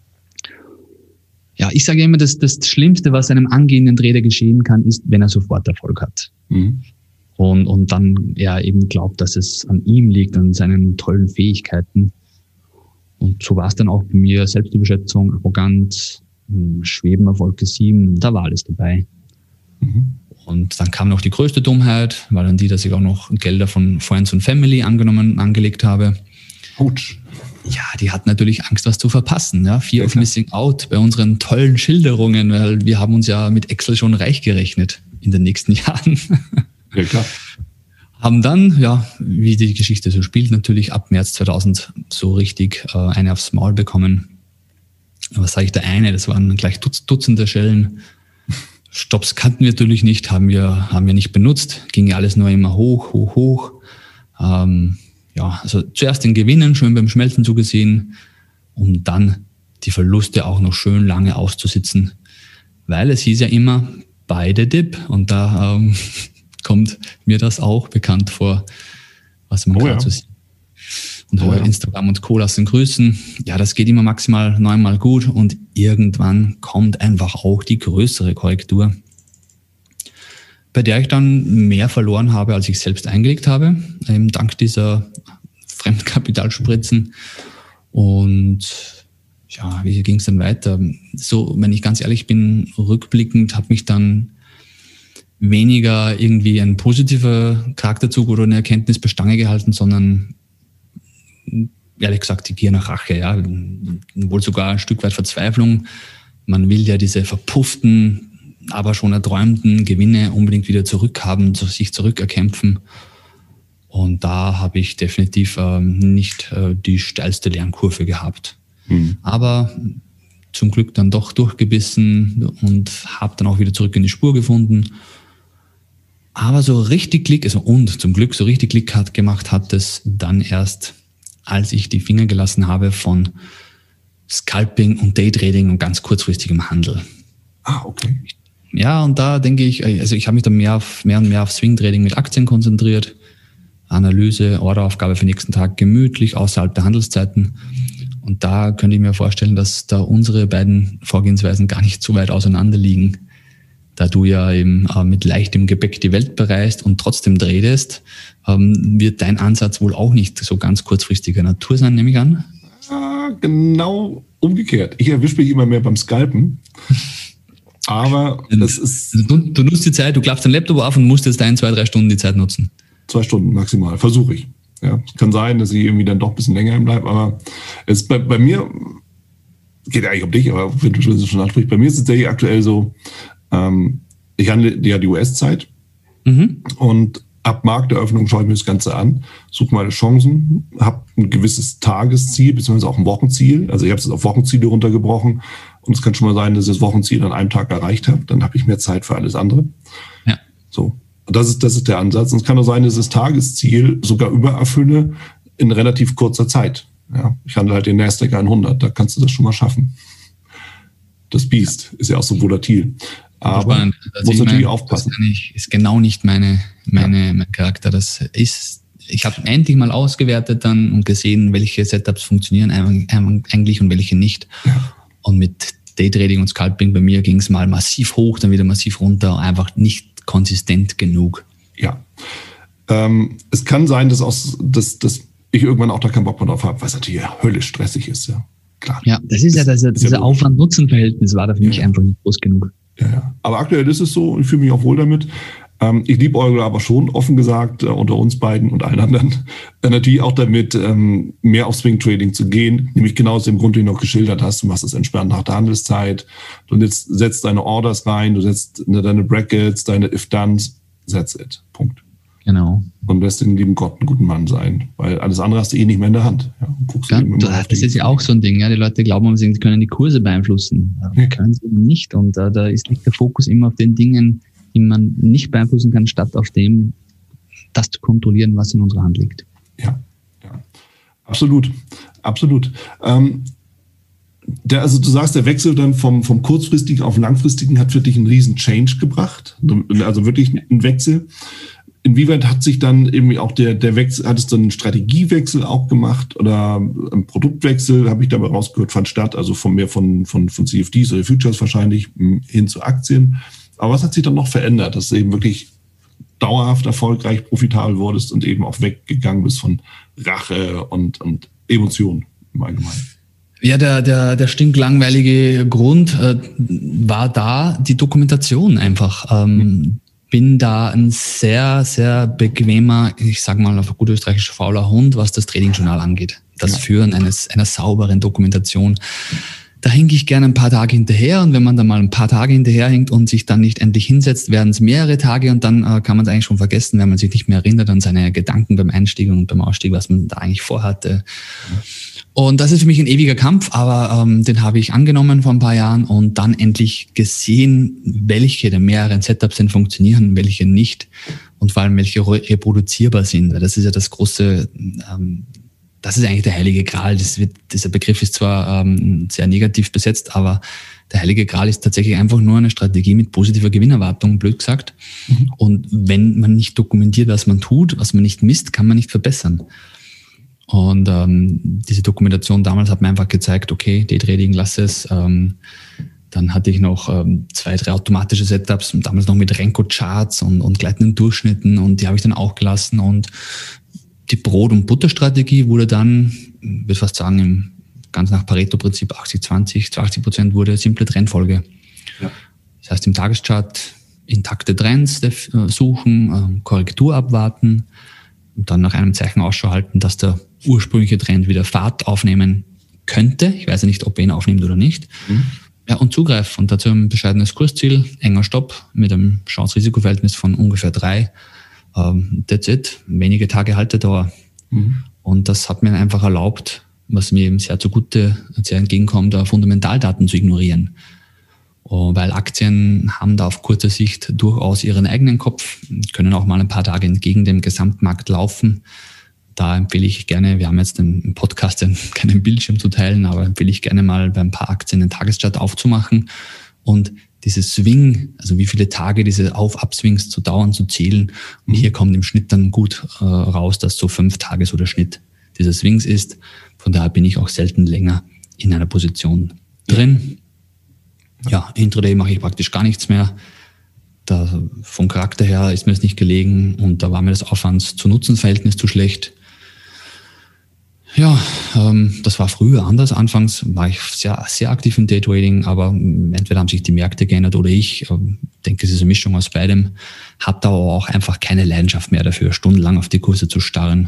Ja, ich sage immer, das Schlimmste, was einem angehenden Trader geschehen kann, ist, wenn er sofort Erfolg hat. Und dann eben glaubt, dass es an ihm liegt, an seinen tollen Fähigkeiten. Und so war es dann auch bei mir. Selbstüberschätzung, Arroganz, Schwebenerfolg 7, da war alles dabei. Und dann kam noch die größte Dummheit, war dann die, dass ich auch noch Gelder von Friends und Family angelegt habe. Gut. Ja, die hatten natürlich Angst, was zu verpassen. Ja? Fear of Missing Out bei unseren tollen Schilderungen, weil wir haben uns ja mit Excel schon reich gerechnet in den nächsten Jahren. Ja, klar. Haben dann, wie die Geschichte so spielt, natürlich ab März 2000 so richtig eine aufs Maul bekommen. Was sage ich, der eine, das waren gleich Dutzende Schellen. Stops kannten wir natürlich nicht, haben wir nicht benutzt. Ging ja alles nur immer hoch. Also zuerst den Gewinnen schön beim Schmelzen zugesehen, um dann die Verluste auch noch schön lange auszusitzen. Weil es hieß ja immer, buy the dip. Und da kommt mir das auch bekannt vor, was man gerade so sieht. Und Instagram und Co. lassen grüßen. Ja, das geht immer maximal 9-mal gut und irgendwann kommt einfach auch die größere Korrektur, bei der ich dann mehr verloren habe, als ich selbst eingelegt habe, eben dank dieser Fremdkapitalspritzen. Und ja, wie ging es dann weiter? So, wenn ich ganz ehrlich bin, rückblickend hat mich dann weniger irgendwie ein positiver Charakterzug oder eine Erkenntnis bei Stange gehalten, sondern ehrlich gesagt die Gier nach Rache, ja, wohl sogar ein Stück weit Verzweiflung. Man will ja diese verpufften, aber schon erträumten Gewinne unbedingt wieder zurückhaben, sich zurückerkämpfen. Und da habe ich definitiv nicht die steilste Lernkurve gehabt. Aber zum Glück dann doch durchgebissen und habe dann auch wieder zurück in die Spur gefunden. Aber so richtig Klick, zum Glück so richtig Klick gemacht hat es dann erst, als ich die Finger gelassen habe von Scalping und Daytrading und ganz kurzfristigem Handel. Okay. Ja, und da denke ich, ich habe mich dann mehr und mehr auf Swing-Trading mit Aktien konzentriert. Analyse, Orderaufgabe für den nächsten Tag gemütlich außerhalb der Handelszeiten. Und da könnte ich mir vorstellen, dass da unsere beiden Vorgehensweisen gar nicht so weit auseinander liegen. Da du ja eben mit leichtem Gepäck die Welt bereist und trotzdem tradest, wird dein Ansatz wohl auch nicht so ganz kurzfristiger Natur sein, nehme ich an. Genau umgekehrt. Ich erwische mich immer mehr beim Scalpen. Aber das ist... Du nutzt die Zeit, du klappst deinen Laptop auf und musst jetzt 2-3 Stunden die Zeit nutzen. 2 Stunden maximal, versuche ich. Ja, es kann sein, dass ich irgendwie dann doch ein bisschen länger bleibe, aber es bei mir, geht eigentlich um dich, aber wenn du schon ansprichst, bei mir ist es tatsächlich aktuell so, ich handle ja die US-Zeit und ab Markteröffnung schaue ich mir das Ganze an, suche meine Chancen, habe ein gewisses Tagesziel, beziehungsweise auch ein Wochenziel. Also ich habe es auf Wochenziele runtergebrochen und es kann schon mal sein, dass ich das Wochenziel an einem Tag erreicht habe. Dann habe ich mehr Zeit für alles andere. Ja. So. Und das ist der Ansatz. Und es kann auch sein, dass ich das Tagesziel sogar übererfülle in relativ kurzer Zeit. Ja. Ich handle halt den Nasdaq 100, da kannst du das schon mal schaffen. Das Biest ist ja auch so volatil. Aber spannend. muss natürlich aufpassen. Das ist genau nicht mein Charakter. Ich habe endlich mal ausgewertet dann und gesehen, welche Setups funktionieren eigentlich und welche nicht. Ja. Und mit Daytrading und Scalping bei mir ging es mal massiv hoch, dann wieder massiv runter, einfach nicht konsistent genug. Ja. Es kann sein, dass ich irgendwann auch da keinen Bock mehr drauf habe, weil es natürlich höllisch stressig ist. Ja, klar. Ja, das ist ja das Aufwand-Nutzen-Verhältnis war da für mich einfach nicht groß genug. Ja. Aber aktuell ist es so und ich fühle mich auch wohl damit. Ich liebäugle aber schon, offen gesagt, unter uns beiden und allen anderen, natürlich auch damit, mehr auf Swing Trading zu gehen. Nämlich genau aus dem Grund, den du noch geschildert hast. Du machst es entspannt nach der Handelszeit. Du setzt deine Orders rein, du setzt deine Brackets, deine If-Dones, that's it. Punkt. Genau. Und lässt den lieben Gott einen guten Mann sein. Weil alles andere hast du nicht mehr in der Hand. Ja, das ist ja auch so ein Ding. Ja. Die Leute glauben, sie können die Kurse beeinflussen. Können sie eben nicht. Und da liegt der Fokus immer auf den Dingen, die man nicht beeinflussen kann, statt auf dem, das zu kontrollieren, was in unserer Hand liegt. Ja. Absolut. Also du sagst, der Wechsel dann vom kurzfristigen auf langfristigen hat für dich einen riesen Change gebracht. Also wirklich einen Wechsel. Inwieweit hat sich dann eben auch der Wechsel, hattest du einen Strategiewechsel auch gemacht oder ein Produktwechsel, habe ich dabei rausgehört, fand statt, also von CFDs oder Futures wahrscheinlich hin zu Aktien. Aber was hat sich dann noch verändert, dass du eben wirklich dauerhaft erfolgreich, profitabel wurdest und eben auch weggegangen bist von Rache und Emotionen im Allgemeinen? Ja, der stinklangweilige Grund war da die Dokumentation einfach. Bin da ein sehr, sehr bequemer, ich sag mal auf gut österreichisch fauler Hund, was das Trading-Journal angeht. Das Führen einer sauberen Dokumentation. Da hinke ich gerne ein paar Tage hinterher und wenn man da mal ein paar Tage hinterherhinkt und sich dann nicht endlich hinsetzt, werden es mehrere Tage und dann kann man es eigentlich schon vergessen, wenn man sich nicht mehr erinnert an seine Gedanken beim Einstieg und beim Ausstieg, was man da eigentlich vorhatte. Und das ist für mich ein ewiger Kampf, aber den habe ich angenommen vor ein paar Jahren und dann endlich gesehen, welche der mehreren Setups denn funktionieren, welche nicht und vor allem welche reproduzierbar sind. Das ist ja das große, das ist eigentlich der heilige Gral. Dieser Begriff ist zwar sehr negativ besetzt, aber der heilige Gral ist tatsächlich einfach nur eine Strategie mit positiver Gewinnerwartung, blöd gesagt. Und wenn man nicht dokumentiert, was man tut, was man nicht misst, kann man nicht verbessern. Und diese Dokumentation damals hat mir einfach gezeigt, okay, Daytrading, lass es. Dann hatte ich noch 2, 3 automatische Setups, damals noch mit Renko-Charts und gleitenden Durchschnitten und die habe ich dann auch gelassen. Und die Brot- und Butterstrategie wurde dann, ich würde fast sagen, ganz nach Pareto-Prinzip 80-20, zu 80% wurde simple Trendfolge. Ja. Das heißt, im Tageschart intakte Trends suchen, Korrektur abwarten und dann nach einem Zeichen Ausschau halten, dass der ursprüngliche Trend wieder Fahrt aufnehmen könnte. Ich weiß ja nicht, ob er ihn aufnimmt oder nicht. Ja, und zugreifen. Und dazu ein bescheidenes Kursziel, enger Stopp mit einem Chance-Risiko-Verhältnis von ungefähr 3. That's it. Wenige Tage Haltedauer. Und das hat mir einfach erlaubt, was mir eben sehr entgegenkommt, Fundamentaldaten zu ignorieren. Weil Aktien haben da auf kurzer Sicht durchaus ihren eigenen Kopf, können auch mal ein paar Tage entgegen dem Gesamtmarkt laufen. Da empfehle ich gerne, wir haben jetzt im Podcast keinen Bildschirm zu teilen, aber empfehle ich gerne mal bei ein paar Aktien den Tageschart aufzumachen und dieses Swing, also wie viele Tage diese Auf-Ab-Swings zu dauern, zu zählen. Und hier kommt im Schnitt dann gut raus, dass so 5 Tage so der Schnitt dieser Swings ist. Von daher bin ich auch selten länger in einer Position drin. Ja, Intraday mache ich praktisch gar nichts mehr. Da vom Charakter her ist mir das nicht gelegen und da war mir das Aufwands-zu-Nutzen-Verhältnis zu schlecht. Ja, das war früher anders. Anfangs war ich sehr, sehr aktiv im Daytrading, aber entweder haben sich die Märkte geändert oder ich denke, es ist eine Mischung aus beidem. Hab da aber auch einfach keine Leidenschaft mehr dafür, stundenlang auf die Kurse zu starren.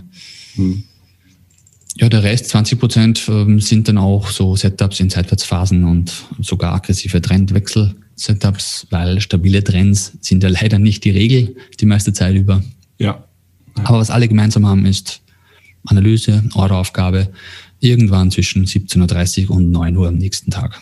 Ja, der Rest, 20%, sind dann auch so Setups in Seitwärtsphasen und sogar aggressive Trendwechsel-Setups, weil stabile Trends sind ja leider nicht die Regel die meiste Zeit über. Ja. Aber was alle gemeinsam haben, ist Analyse, Order-Aufgabe, irgendwann zwischen 17.30 Uhr und 9 Uhr am nächsten Tag.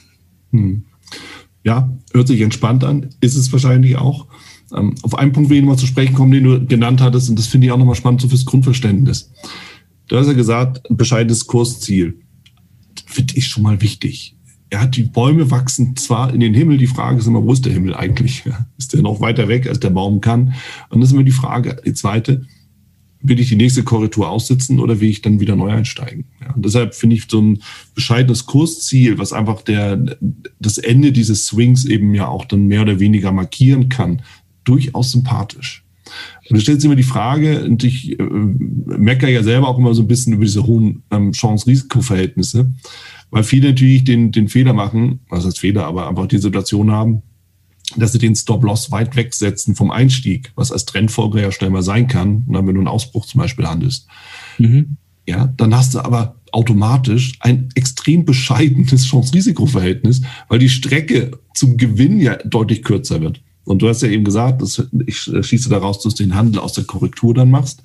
Ja, hört sich entspannt an, ist es wahrscheinlich auch. Auf einen Punkt will ich nochmal zu sprechen kommen, den du genannt hattest, und das finde ich auch nochmal spannend so fürs Grundverständnis. Du hast ja gesagt, ein bescheidenes Kursziel. Finde ich schon mal wichtig. Ja, die Bäume wachsen zwar in den Himmel, die Frage ist immer, wo ist der Himmel eigentlich? Ja, ist der noch weiter weg, als der Baum kann? Und das ist immer die Frage, die zweite, will ich die nächste Korrektur aussitzen oder will ich dann wieder neu einsteigen? Ja, und deshalb finde ich so ein bescheidenes Kursziel, was einfach das Ende dieses Swings eben ja auch dann mehr oder weniger markieren kann, durchaus sympathisch. Und da stellt sich immer die Frage, und ich meckere ja selber auch immer so ein bisschen über diese hohen Chance-Risiko-Verhältnisse, weil viele natürlich den Fehler machen, was heißt Fehler, aber einfach die Situation haben, dass sie den Stop-Loss weit wegsetzen vom Einstieg, was als Trendfolger ja schnell mal sein kann, wenn du einen Ausbruch zum Beispiel handelst. Ja, dann hast du aber automatisch ein extrem bescheidenes Chance-Risiko-Verhältnis, weil die Strecke zum Gewinn ja deutlich kürzer wird. Und du hast ja eben gesagt, ich schließe daraus, dass du den Handel aus der Korrektur dann machst,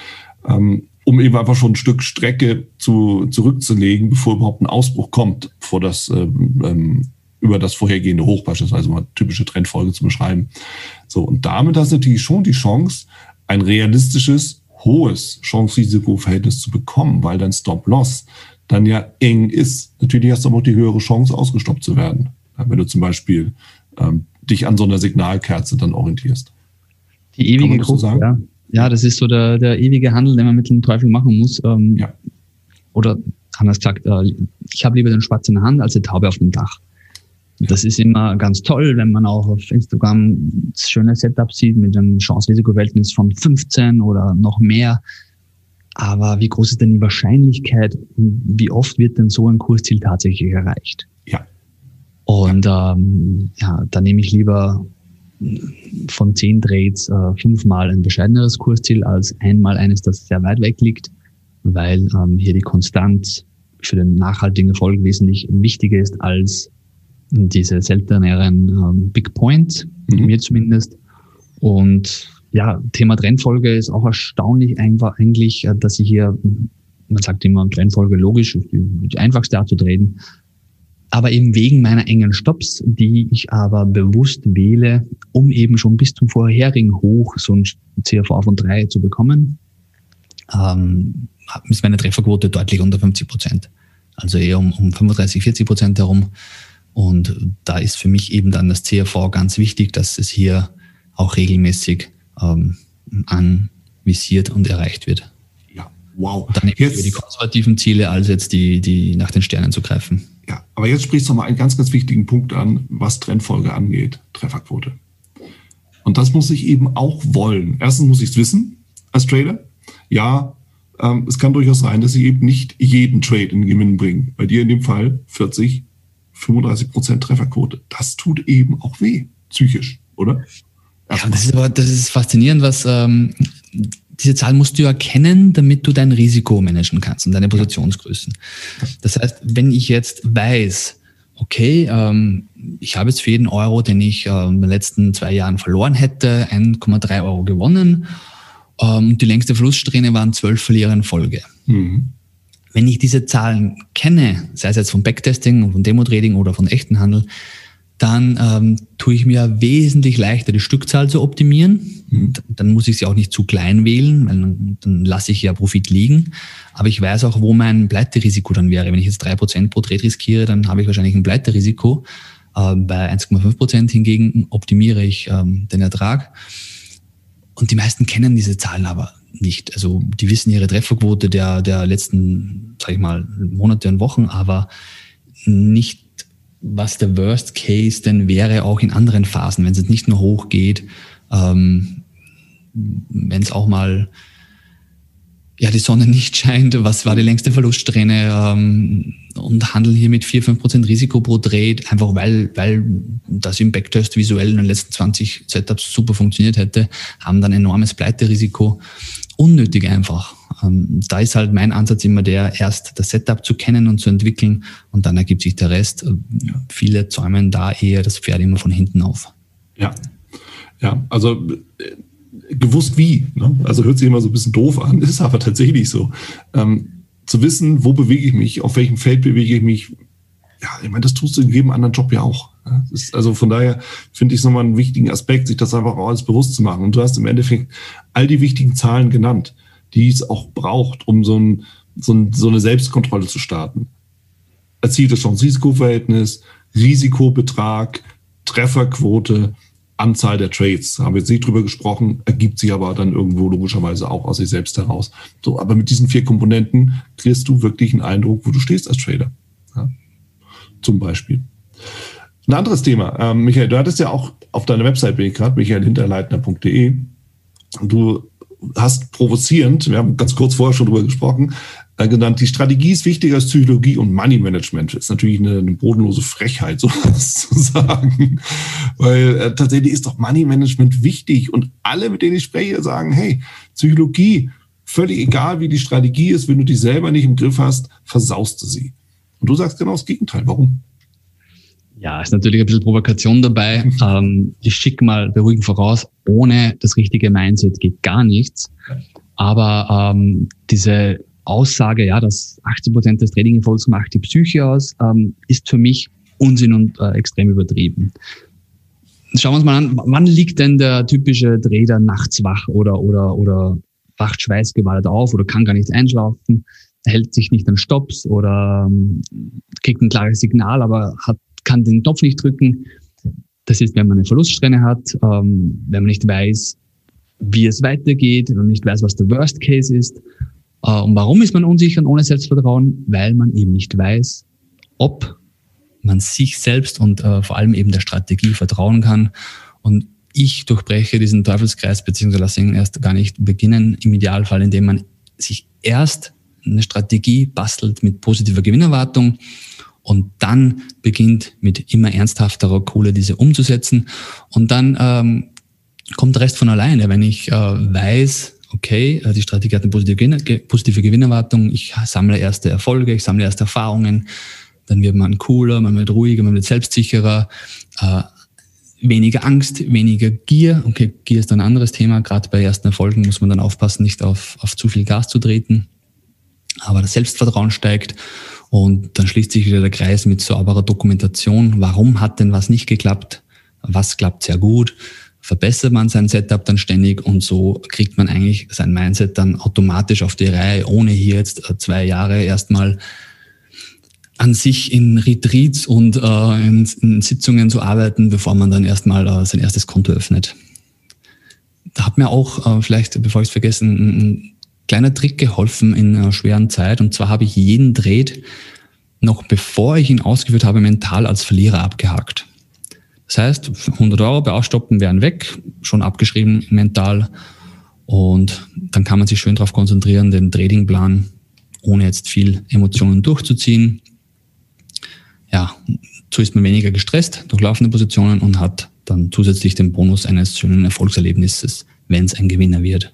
um eben einfach schon ein Stück Strecke zurückzulegen, bevor überhaupt ein Ausbruch kommt, bevor das über das vorhergehende Hoch beispielsweise mal typische Trendfolge zu beschreiben. So, und damit hast du natürlich schon die Chance, ein realistisches, hohes Chance-Risiko-Verhältnis zu bekommen, weil dein Stop-Loss dann ja eng ist. Natürlich hast du aber auch die höhere Chance, ausgestoppt zu werden, wenn du zum Beispiel dich an so einer Signalkerze dann orientierst. Die ewige Gruppe, ja, das ist so der ewige Handel, den man mit dem Teufel machen muss. Oder anders gesagt, ich habe lieber den Spatz in der Hand als die Taube auf dem Dach. Das ist immer ganz toll, wenn man auch auf Instagram das schöne Setup sieht mit einem Chance-Risiko-Verhältnis von 15 oder noch mehr. Aber wie groß ist denn die Wahrscheinlichkeit und wie oft wird denn so ein Kursziel tatsächlich erreicht? Ja. Und da nehme ich lieber von 10 Trades 5-mal ein bescheideneres Kursziel als einmal eines, das sehr weit weg liegt, weil hier die Konstanz für den nachhaltigen Erfolg wesentlich wichtiger ist als diese selteneren Big Points, mir zumindest. Und ja, Thema Trendfolge ist auch erstaunlich einfach eigentlich, dass ich hier, man sagt immer Trendfolge logisch, die einfachste Art zu traden, aber eben wegen meiner engen Stops, die ich aber bewusst wähle, um eben schon bis zum vorherigen Hoch so ein CRV von 3 zu bekommen, ist meine Trefferquote deutlich unter 50%. Also eher um 35-40% herum. Und da ist für mich eben dann das CRV ganz wichtig, dass es hier auch regelmäßig anvisiert und erreicht wird. Ja, wow. Und dann eben für die konservativen Ziele, als jetzt die nach den Sternen zu greifen. Ja, aber jetzt sprichst du mal einen ganz, ganz wichtigen Punkt an, was Trendfolge angeht, Trefferquote. Und das muss ich eben auch wollen. Erstens muss ich es wissen als Trader. Ja, es kann durchaus sein, dass ich eben nicht jeden Trade in den Gewinn bringe. Bei dir in dem Fall 35% Trefferquote. Das tut eben auch weh, psychisch, oder? Ja, das ist faszinierend, was diese Zahl musst du erkennen, damit du dein Risiko managen kannst und deine Positionsgrößen. Das heißt, wenn ich jetzt weiß, okay, ich habe jetzt für jeden Euro, den ich in den letzten 2 Jahren verloren hätte, 1,3 Euro gewonnen, und die längste Verluststrähne waren 12 Verlierer in Folge. Wenn ich diese Zahlen kenne, sei es jetzt vom Backtesting, von Demo-Trading oder von echten Handel, dann tue ich mir wesentlich leichter, die Stückzahl zu optimieren. Dann muss ich sie auch nicht zu klein wählen, weil dann lasse ich ja Profit liegen. Aber ich weiß auch, wo mein Pleiterisiko dann wäre. Wenn ich jetzt 3% pro Trade riskiere, dann habe ich wahrscheinlich ein Pleiterisiko. Bei 1,5% hingegen optimiere ich den Ertrag. Und die meisten kennen diese Zahlen aber nicht. Also die wissen ihre Trefferquote der letzten, sag ich mal, Monate und Wochen, aber nicht, was der Worst Case denn wäre, auch in anderen Phasen, wenn es jetzt nicht nur hoch geht, wenn es auch mal die Sonne nicht scheint, was war die längste Verluststrähne, und handeln hier mit 4-5% Risiko pro Trade, einfach weil das im Backtest visuell in den letzten 20 Setups super funktioniert hätte, haben dann enormes Pleiterisiko. Unnötig einfach. Da ist halt mein Ansatz immer der, erst das Setup zu kennen und zu entwickeln und dann ergibt sich der Rest. Viele zäumen da eher das Pferd immer von hinten auf. Ja, also gewusst wie. Ne? Also hört sich immer so ein bisschen doof an, ist aber tatsächlich so. Zu wissen, wo bewege ich mich, auf welchem Feld bewege ich mich, ja, ich meine, das tust du in jedem anderen Job ja auch. Das ist, also von daher finde ich es nochmal einen wichtigen Aspekt, sich das einfach auch alles bewusst zu machen. Und du hast im Endeffekt all die wichtigen Zahlen genannt, die es auch braucht, um so eine Selbstkontrolle zu starten. Erzieltes Chance-Risiko-Verhältnis, Risikobetrag, Trefferquote, Anzahl der Trades. Haben wir jetzt nicht drüber gesprochen, ergibt sich aber dann irgendwo logischerweise auch aus sich selbst heraus. So, aber mit diesen 4 Komponenten kriegst du wirklich einen Eindruck, wo du stehst als Trader. Ja, zum Beispiel. Ein anderes Thema. Michael, du hattest ja auch auf deiner Website, bin ich gerade, michaelhinterleitner.de, du hast provozierend, wir haben ganz kurz vorher schon drüber gesprochen, genannt, die Strategie ist wichtiger als Psychologie und Money Management. Das ist natürlich eine bodenlose Frechheit, sowas zu sagen. Weil tatsächlich ist doch Money Management wichtig. Und alle, mit denen ich spreche, sagen, hey, Psychologie, völlig egal, wie die Strategie ist, wenn du die selber nicht im Griff hast, versaust du sie. Und du sagst genau das Gegenteil. Warum? Ja, ist natürlich ein bisschen Provokation dabei. Ich schicke mal beruhigend voraus, ohne das richtige Mindset geht gar nichts. Aber diese Aussage, ja, dass 80% des Trading-Erfolgs macht die Psyche aus, ist für mich Unsinn und extrem übertrieben. Schauen wir uns mal an, wann liegt denn der typische Trader nachts wach oder wacht schweißgebadet auf oder kann gar nicht einschlafen, hält sich nicht an Stops oder kriegt ein klares Signal, aber kann den Knopf nicht drücken. Das ist, wenn man eine Verluststrähne hat, wenn man nicht weiß, wie es weitergeht, wenn man nicht weiß, was der Worst Case ist. Und warum ist man unsicher und ohne Selbstvertrauen? Weil man eben nicht weiß, ob man sich selbst und vor allem eben der Strategie vertrauen kann. Und ich durchbreche diesen Teufelskreis, beziehungsweise lasse ihn erst gar nicht beginnen, im Idealfall, indem man sich erst eine Strategie bastelt mit positiver Gewinnerwartung und dann beginnt mit immer ernsthafterer Kohle diese umzusetzen. Und dann kommt der Rest von alleine, wenn ich weiß, okay, die Strategie hat eine positive Gewinnerwartung, ich sammle erste Erfolge, ich sammle erste Erfahrungen, dann wird man cooler, man wird ruhiger, man wird selbstsicherer, weniger Angst, weniger Gier. Okay, Gier ist ein anderes Thema, gerade bei ersten Erfolgen muss man dann aufpassen, nicht auf zu viel Gas zu treten, aber das Selbstvertrauen steigt und dann schließt sich wieder der Kreis mit sauberer Dokumentation. Warum hat denn was nicht geklappt? Was klappt sehr gut? Verbessert man sein Setup dann ständig und so kriegt man eigentlich sein Mindset dann automatisch auf die Reihe, ohne hier jetzt 2 Jahre erstmal an sich in Retreats und in Sitzungen zu arbeiten, bevor man dann erstmal sein erstes Konto öffnet. Da hat mir auch vielleicht, bevor ich es vergesse, ein kleiner Trick geholfen in einer schweren Zeit. Und zwar habe ich jeden Trade, noch bevor ich ihn ausgeführt habe, mental als Verlierer abgehakt. Das heißt, 100 € bei Ausstoppen wären weg, schon abgeschrieben mental. Und dann kann man sich schön darauf konzentrieren, den Tradingplan ohne jetzt viel Emotionen durchzuziehen. Ja, so ist man weniger gestresst durch laufende Positionen und hat dann zusätzlich den Bonus eines schönen Erfolgserlebnisses, wenn es ein Gewinner wird.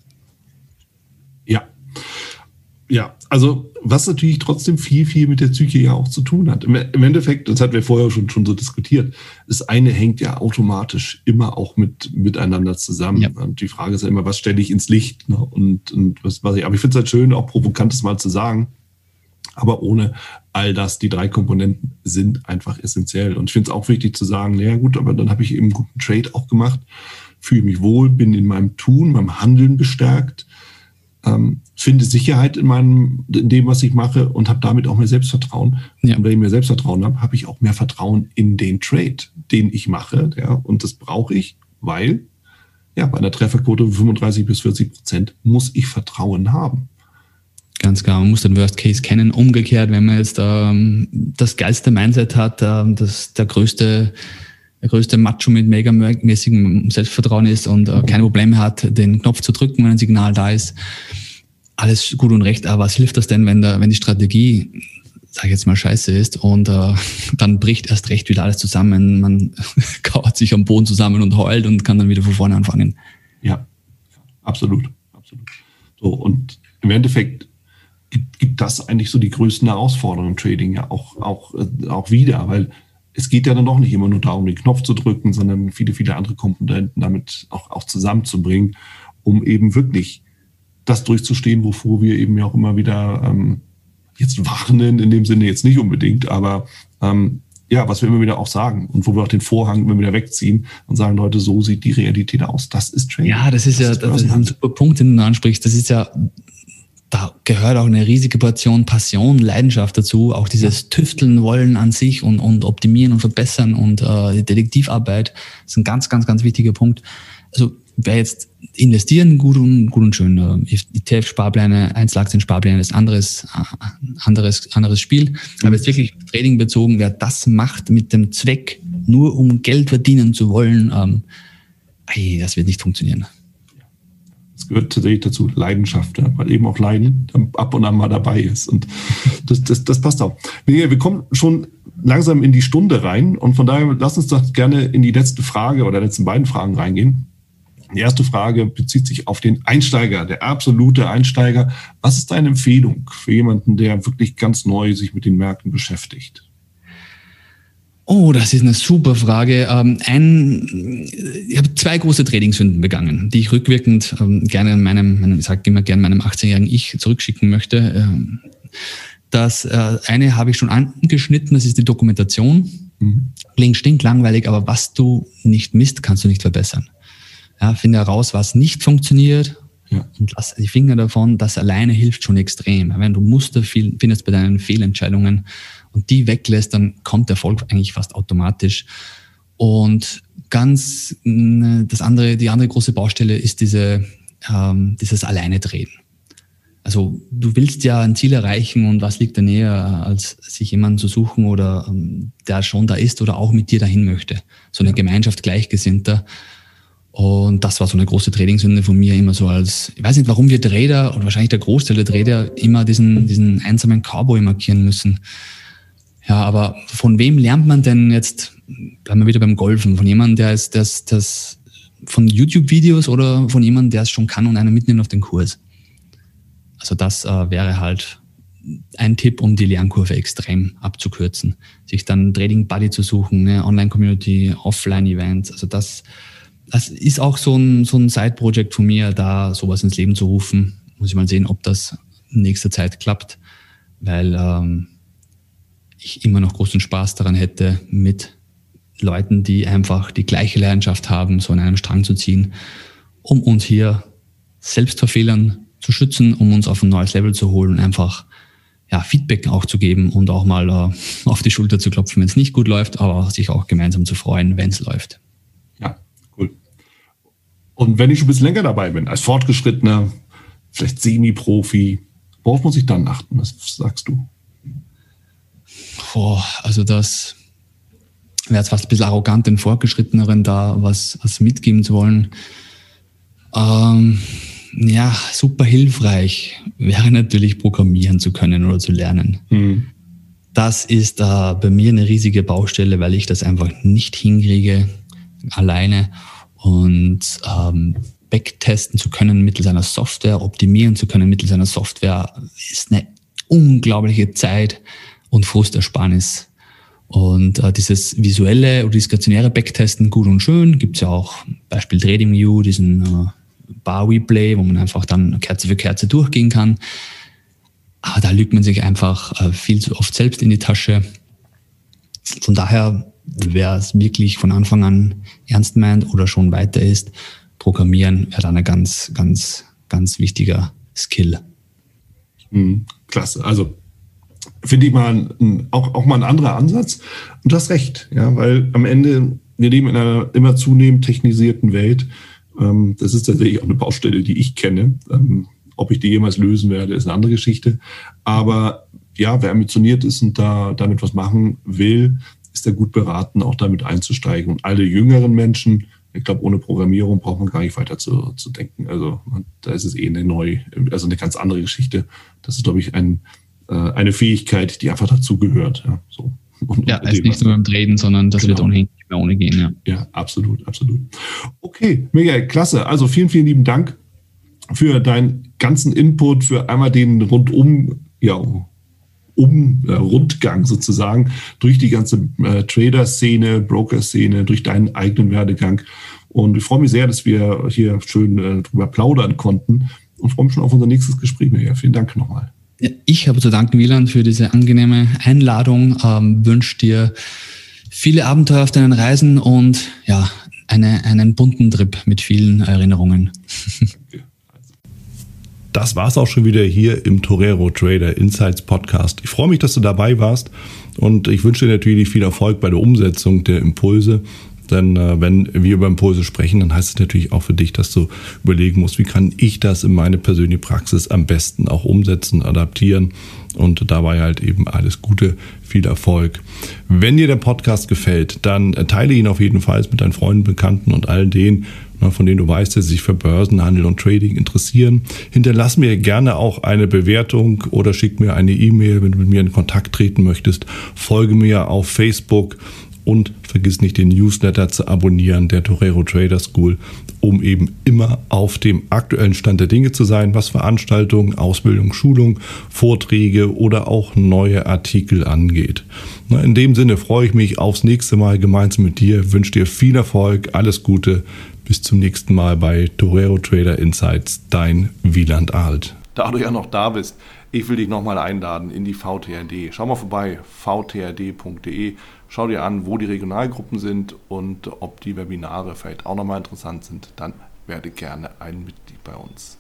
Ja, also was natürlich trotzdem viel mit der Psyche ja auch zu tun hat. Im Endeffekt, das hatten wir vorher schon so diskutiert, das eine hängt ja automatisch immer auch miteinander zusammen. Ja. Und die Frage ist ja immer, was stelle ich ins Licht? Ne? Und aber ich finde es halt schön, auch Provokantes mal zu sagen. Aber ohne all das, die 3 Komponenten sind einfach essentiell. Und ich finde es auch wichtig zu sagen, naja gut, aber dann habe ich eben einen guten Trade auch gemacht, fühle mich wohl, bin in meinem Tun, meinem Handeln bestärkt, finde Sicherheit in dem, was ich mache und habe damit auch mehr Selbstvertrauen. Ja. Und wenn ich mehr Selbstvertrauen habe, habe ich auch mehr Vertrauen in den Trade, den ich mache. Ja, und das brauche ich, weil ja, bei einer Trefferquote von 35-40% muss ich Vertrauen haben. Ganz klar, man muss den Worst Case kennen. Umgekehrt, wenn man jetzt das geilste Mindset hat, der größte Macho mit megamäßigem Selbstvertrauen ist und keine Probleme hat, den Knopf zu drücken, wenn ein Signal da ist. Alles gut und recht, aber was hilft das denn, wenn die Strategie, sage ich jetzt mal, scheiße ist und dann bricht erst recht wieder alles zusammen. Man kauert sich am Boden zusammen und heult und kann dann wieder von vorne anfangen. Ja, absolut. So, und im Endeffekt gibt das eigentlich so die größten Herausforderungen im Trading ja auch wieder, weil es geht ja dann doch nicht immer nur darum, den Knopf zu drücken, sondern viele, viele andere Komponenten damit auch zusammenzubringen, um eben wirklich das durchzustehen, wovor wir eben ja auch immer wieder jetzt warnen, in dem Sinne jetzt nicht unbedingt, aber was wir immer wieder auch sagen und wo wir auch den Vorhang immer wieder wegziehen und sagen, Leute, so sieht die Realität aus. Das ist Trading. Ja, das ist ein super Punkt, den du ansprichst. Das ist ja, da gehört auch eine riesige Portion Passion, Leidenschaft dazu, auch dieses Tüfteln wollen an sich und optimieren und verbessern und die Detektivarbeit ist ein ganz, ganz, ganz wichtiger Punkt. Also wer jetzt investieren, gut und schön. ETF-Sparpläne, Einzelaktien-Sparpläne ist anderes Spiel. Aber jetzt wirklich Trading bezogen, wer das macht mit dem Zweck, nur um Geld verdienen zu wollen, das wird nicht funktionieren. Das gehört tatsächlich dazu, Leidenschaft, weil eben auch Leiden ab und an mal dabei ist. Und das passt auch. Wir kommen schon langsam in die Stunde rein und von daher lass uns doch gerne in die letzte Frage oder letzten beiden Fragen reingehen. Die erste Frage bezieht sich auf den Einsteiger, der absolute Einsteiger. Was ist deine Empfehlung für jemanden, der wirklich ganz neu sich mit den Märkten beschäftigt? Oh, das ist eine super Frage. Ich habe 2 große Trading-Sünden begangen, die ich rückwirkend gerne ich sage immer gerne meinem 18-jährigen Ich zurückschicken möchte. Das eine habe ich schon angeschnitten, das ist die Dokumentation. Klingt stinklangweilig, aber was du nicht misst, kannst du nicht verbessern. Ja, finde heraus, was nicht funktioniert und lass die Finger davon. Das alleine hilft schon extrem. Wenn du Muster findest bei deinen Fehlentscheidungen und die weglässt, dann kommt Erfolg eigentlich fast automatisch. Und die andere große Baustelle ist dieses Alleine-Drehen. Also du willst ja ein Ziel erreichen und was liegt da näher, als sich jemanden zu suchen oder der schon da ist oder auch mit dir dahin möchte. So eine Gemeinschaft Gleichgesinnter. Und das war so eine große Trading-Sünde von mir, immer so ich weiß nicht, warum wir Trader und wahrscheinlich der Großteil der Trader immer diesen einsamen Cowboy markieren müssen. Ja, aber von wem lernt man denn jetzt, bleiben wir wieder beim Golfen, von jemandem, der das von YouTube-Videos oder von jemandem, der es schon kann und einen mitnimmt auf den Kurs? Also das wäre halt ein Tipp, um die Lernkurve extrem abzukürzen. Sich dann Trading Buddy zu suchen, eine Online-Community, Offline-Events, also das ist auch so ein Side-Project von mir, da sowas ins Leben zu rufen. Muss ich mal sehen, ob das in nächster Zeit klappt, weil ich immer noch großen Spaß daran hätte, mit Leuten, die einfach die gleiche Leidenschaft haben, so an einem Strang zu ziehen, um uns hier selbst vor Fehlern zu schützen, um uns auf ein neues Level zu holen und einfach Feedback auch zu geben und auch mal auf die Schulter zu klopfen, wenn es nicht gut läuft, aber sich auch gemeinsam zu freuen, wenn es läuft. Und wenn ich schon ein bisschen länger dabei bin, als Fortgeschrittener, vielleicht Semi-Profi, worauf muss ich dann achten? Was sagst du? Also das wäre jetzt fast ein bisschen arrogant, den Fortgeschritteneren da was mitgeben zu wollen. Super hilfreich wäre natürlich programmieren zu können oder zu lernen. Das ist bei mir eine riesige Baustelle, weil ich das einfach nicht hinkriege alleine. Und backtesten zu können mittels einer Software, optimieren zu können mittels einer Software, ist eine unglaubliche Zeit- und Frustersparnis. Und dieses visuelle oder diskretionäre Backtesten, gut und schön, gibt's ja auch Beispiel TradingView, diesen Bar-Replay, wo man einfach dann Kerze für Kerze durchgehen kann. Aber da lügt man sich einfach viel zu oft selbst in die Tasche. Von daher, wer es wirklich von Anfang an ernst meint oder schon weiter ist, Programmieren wäre dann ein ganz, ganz, ganz wichtiger Skill. Klasse. Also finde ich mal auch mal ein anderer Ansatz. Und du hast recht, weil am Ende, wir leben in einer immer zunehmend technisierten Welt. Das ist tatsächlich auch eine Baustelle, die ich kenne. Ob ich die jemals lösen werde, ist eine andere Geschichte. Aber wer ambitioniert ist und damit was machen will, ist er gut beraten, auch damit einzusteigen. Und alle jüngeren Menschen, ich glaube, ohne Programmierung braucht man gar nicht weiter zu denken. Also da ist es eine ganz andere Geschichte. Das ist, glaube ich, eine Fähigkeit, die einfach dazu gehört. Ist nicht nur beim Traden, sondern das wird ohnehin nicht mehr ohne gehen. Ja, absolut, absolut. Okay, Michael, klasse. Also vielen, vielen lieben Dank für deinen ganzen Input, für einmal den rundum Rundgang sozusagen durch die ganze Trader-Szene, Broker-Szene, durch deinen eigenen Werdegang. Und ich freue mich sehr, dass wir hier schön drüber plaudern konnten und freue mich schon auf unser nächstes Gespräch. Ja, vielen Dank nochmal. Ja, ich habe zu danken, Wieland, für diese angenehme Einladung. Wünsche dir viele Abenteuer auf deinen Reisen und ja, einen bunten Trip mit vielen Erinnerungen. Das war's auch schon wieder hier im Torero Trader Insights Podcast. Ich freue mich, dass du dabei warst und ich wünsche dir natürlich viel Erfolg bei der Umsetzung der Impulse. Denn wenn wir über Impulse sprechen, dann heißt es natürlich auch für dich, dass du überlegen musst, wie kann ich das in meine persönliche Praxis am besten auch umsetzen, adaptieren und dabei halt eben alles Gute, viel Erfolg. Wenn dir der Podcast gefällt, dann teile ihn auf jeden Fall mit deinen Freunden, Bekannten und all denen, von denen du weißt, dass sie sich für Börsenhandel und Trading interessieren. Hinterlass mir gerne auch eine Bewertung oder schick mir eine E-Mail, wenn du mit mir in Kontakt treten möchtest. Folge mir auf Facebook. Und vergiss nicht, den Newsletter zu abonnieren, der Torero Trader School, um eben immer auf dem aktuellen Stand der Dinge zu sein, was Veranstaltungen, Ausbildung, Schulung, Vorträge oder auch neue Artikel angeht. In dem Sinne freue ich mich aufs nächste Mal gemeinsam mit dir, wünsche dir viel Erfolg, alles Gute, bis zum nächsten Mal bei Torero Trader Insights, dein Wieland Alt. Da du ja noch da bist, ich will dich nochmal einladen in die VTRD. Schau mal vorbei, vtrd.de. Schau dir an, wo die Regionalgruppen sind und ob die Webinare vielleicht auch nochmal interessant sind. Dann werde gerne ein Mitglied bei uns.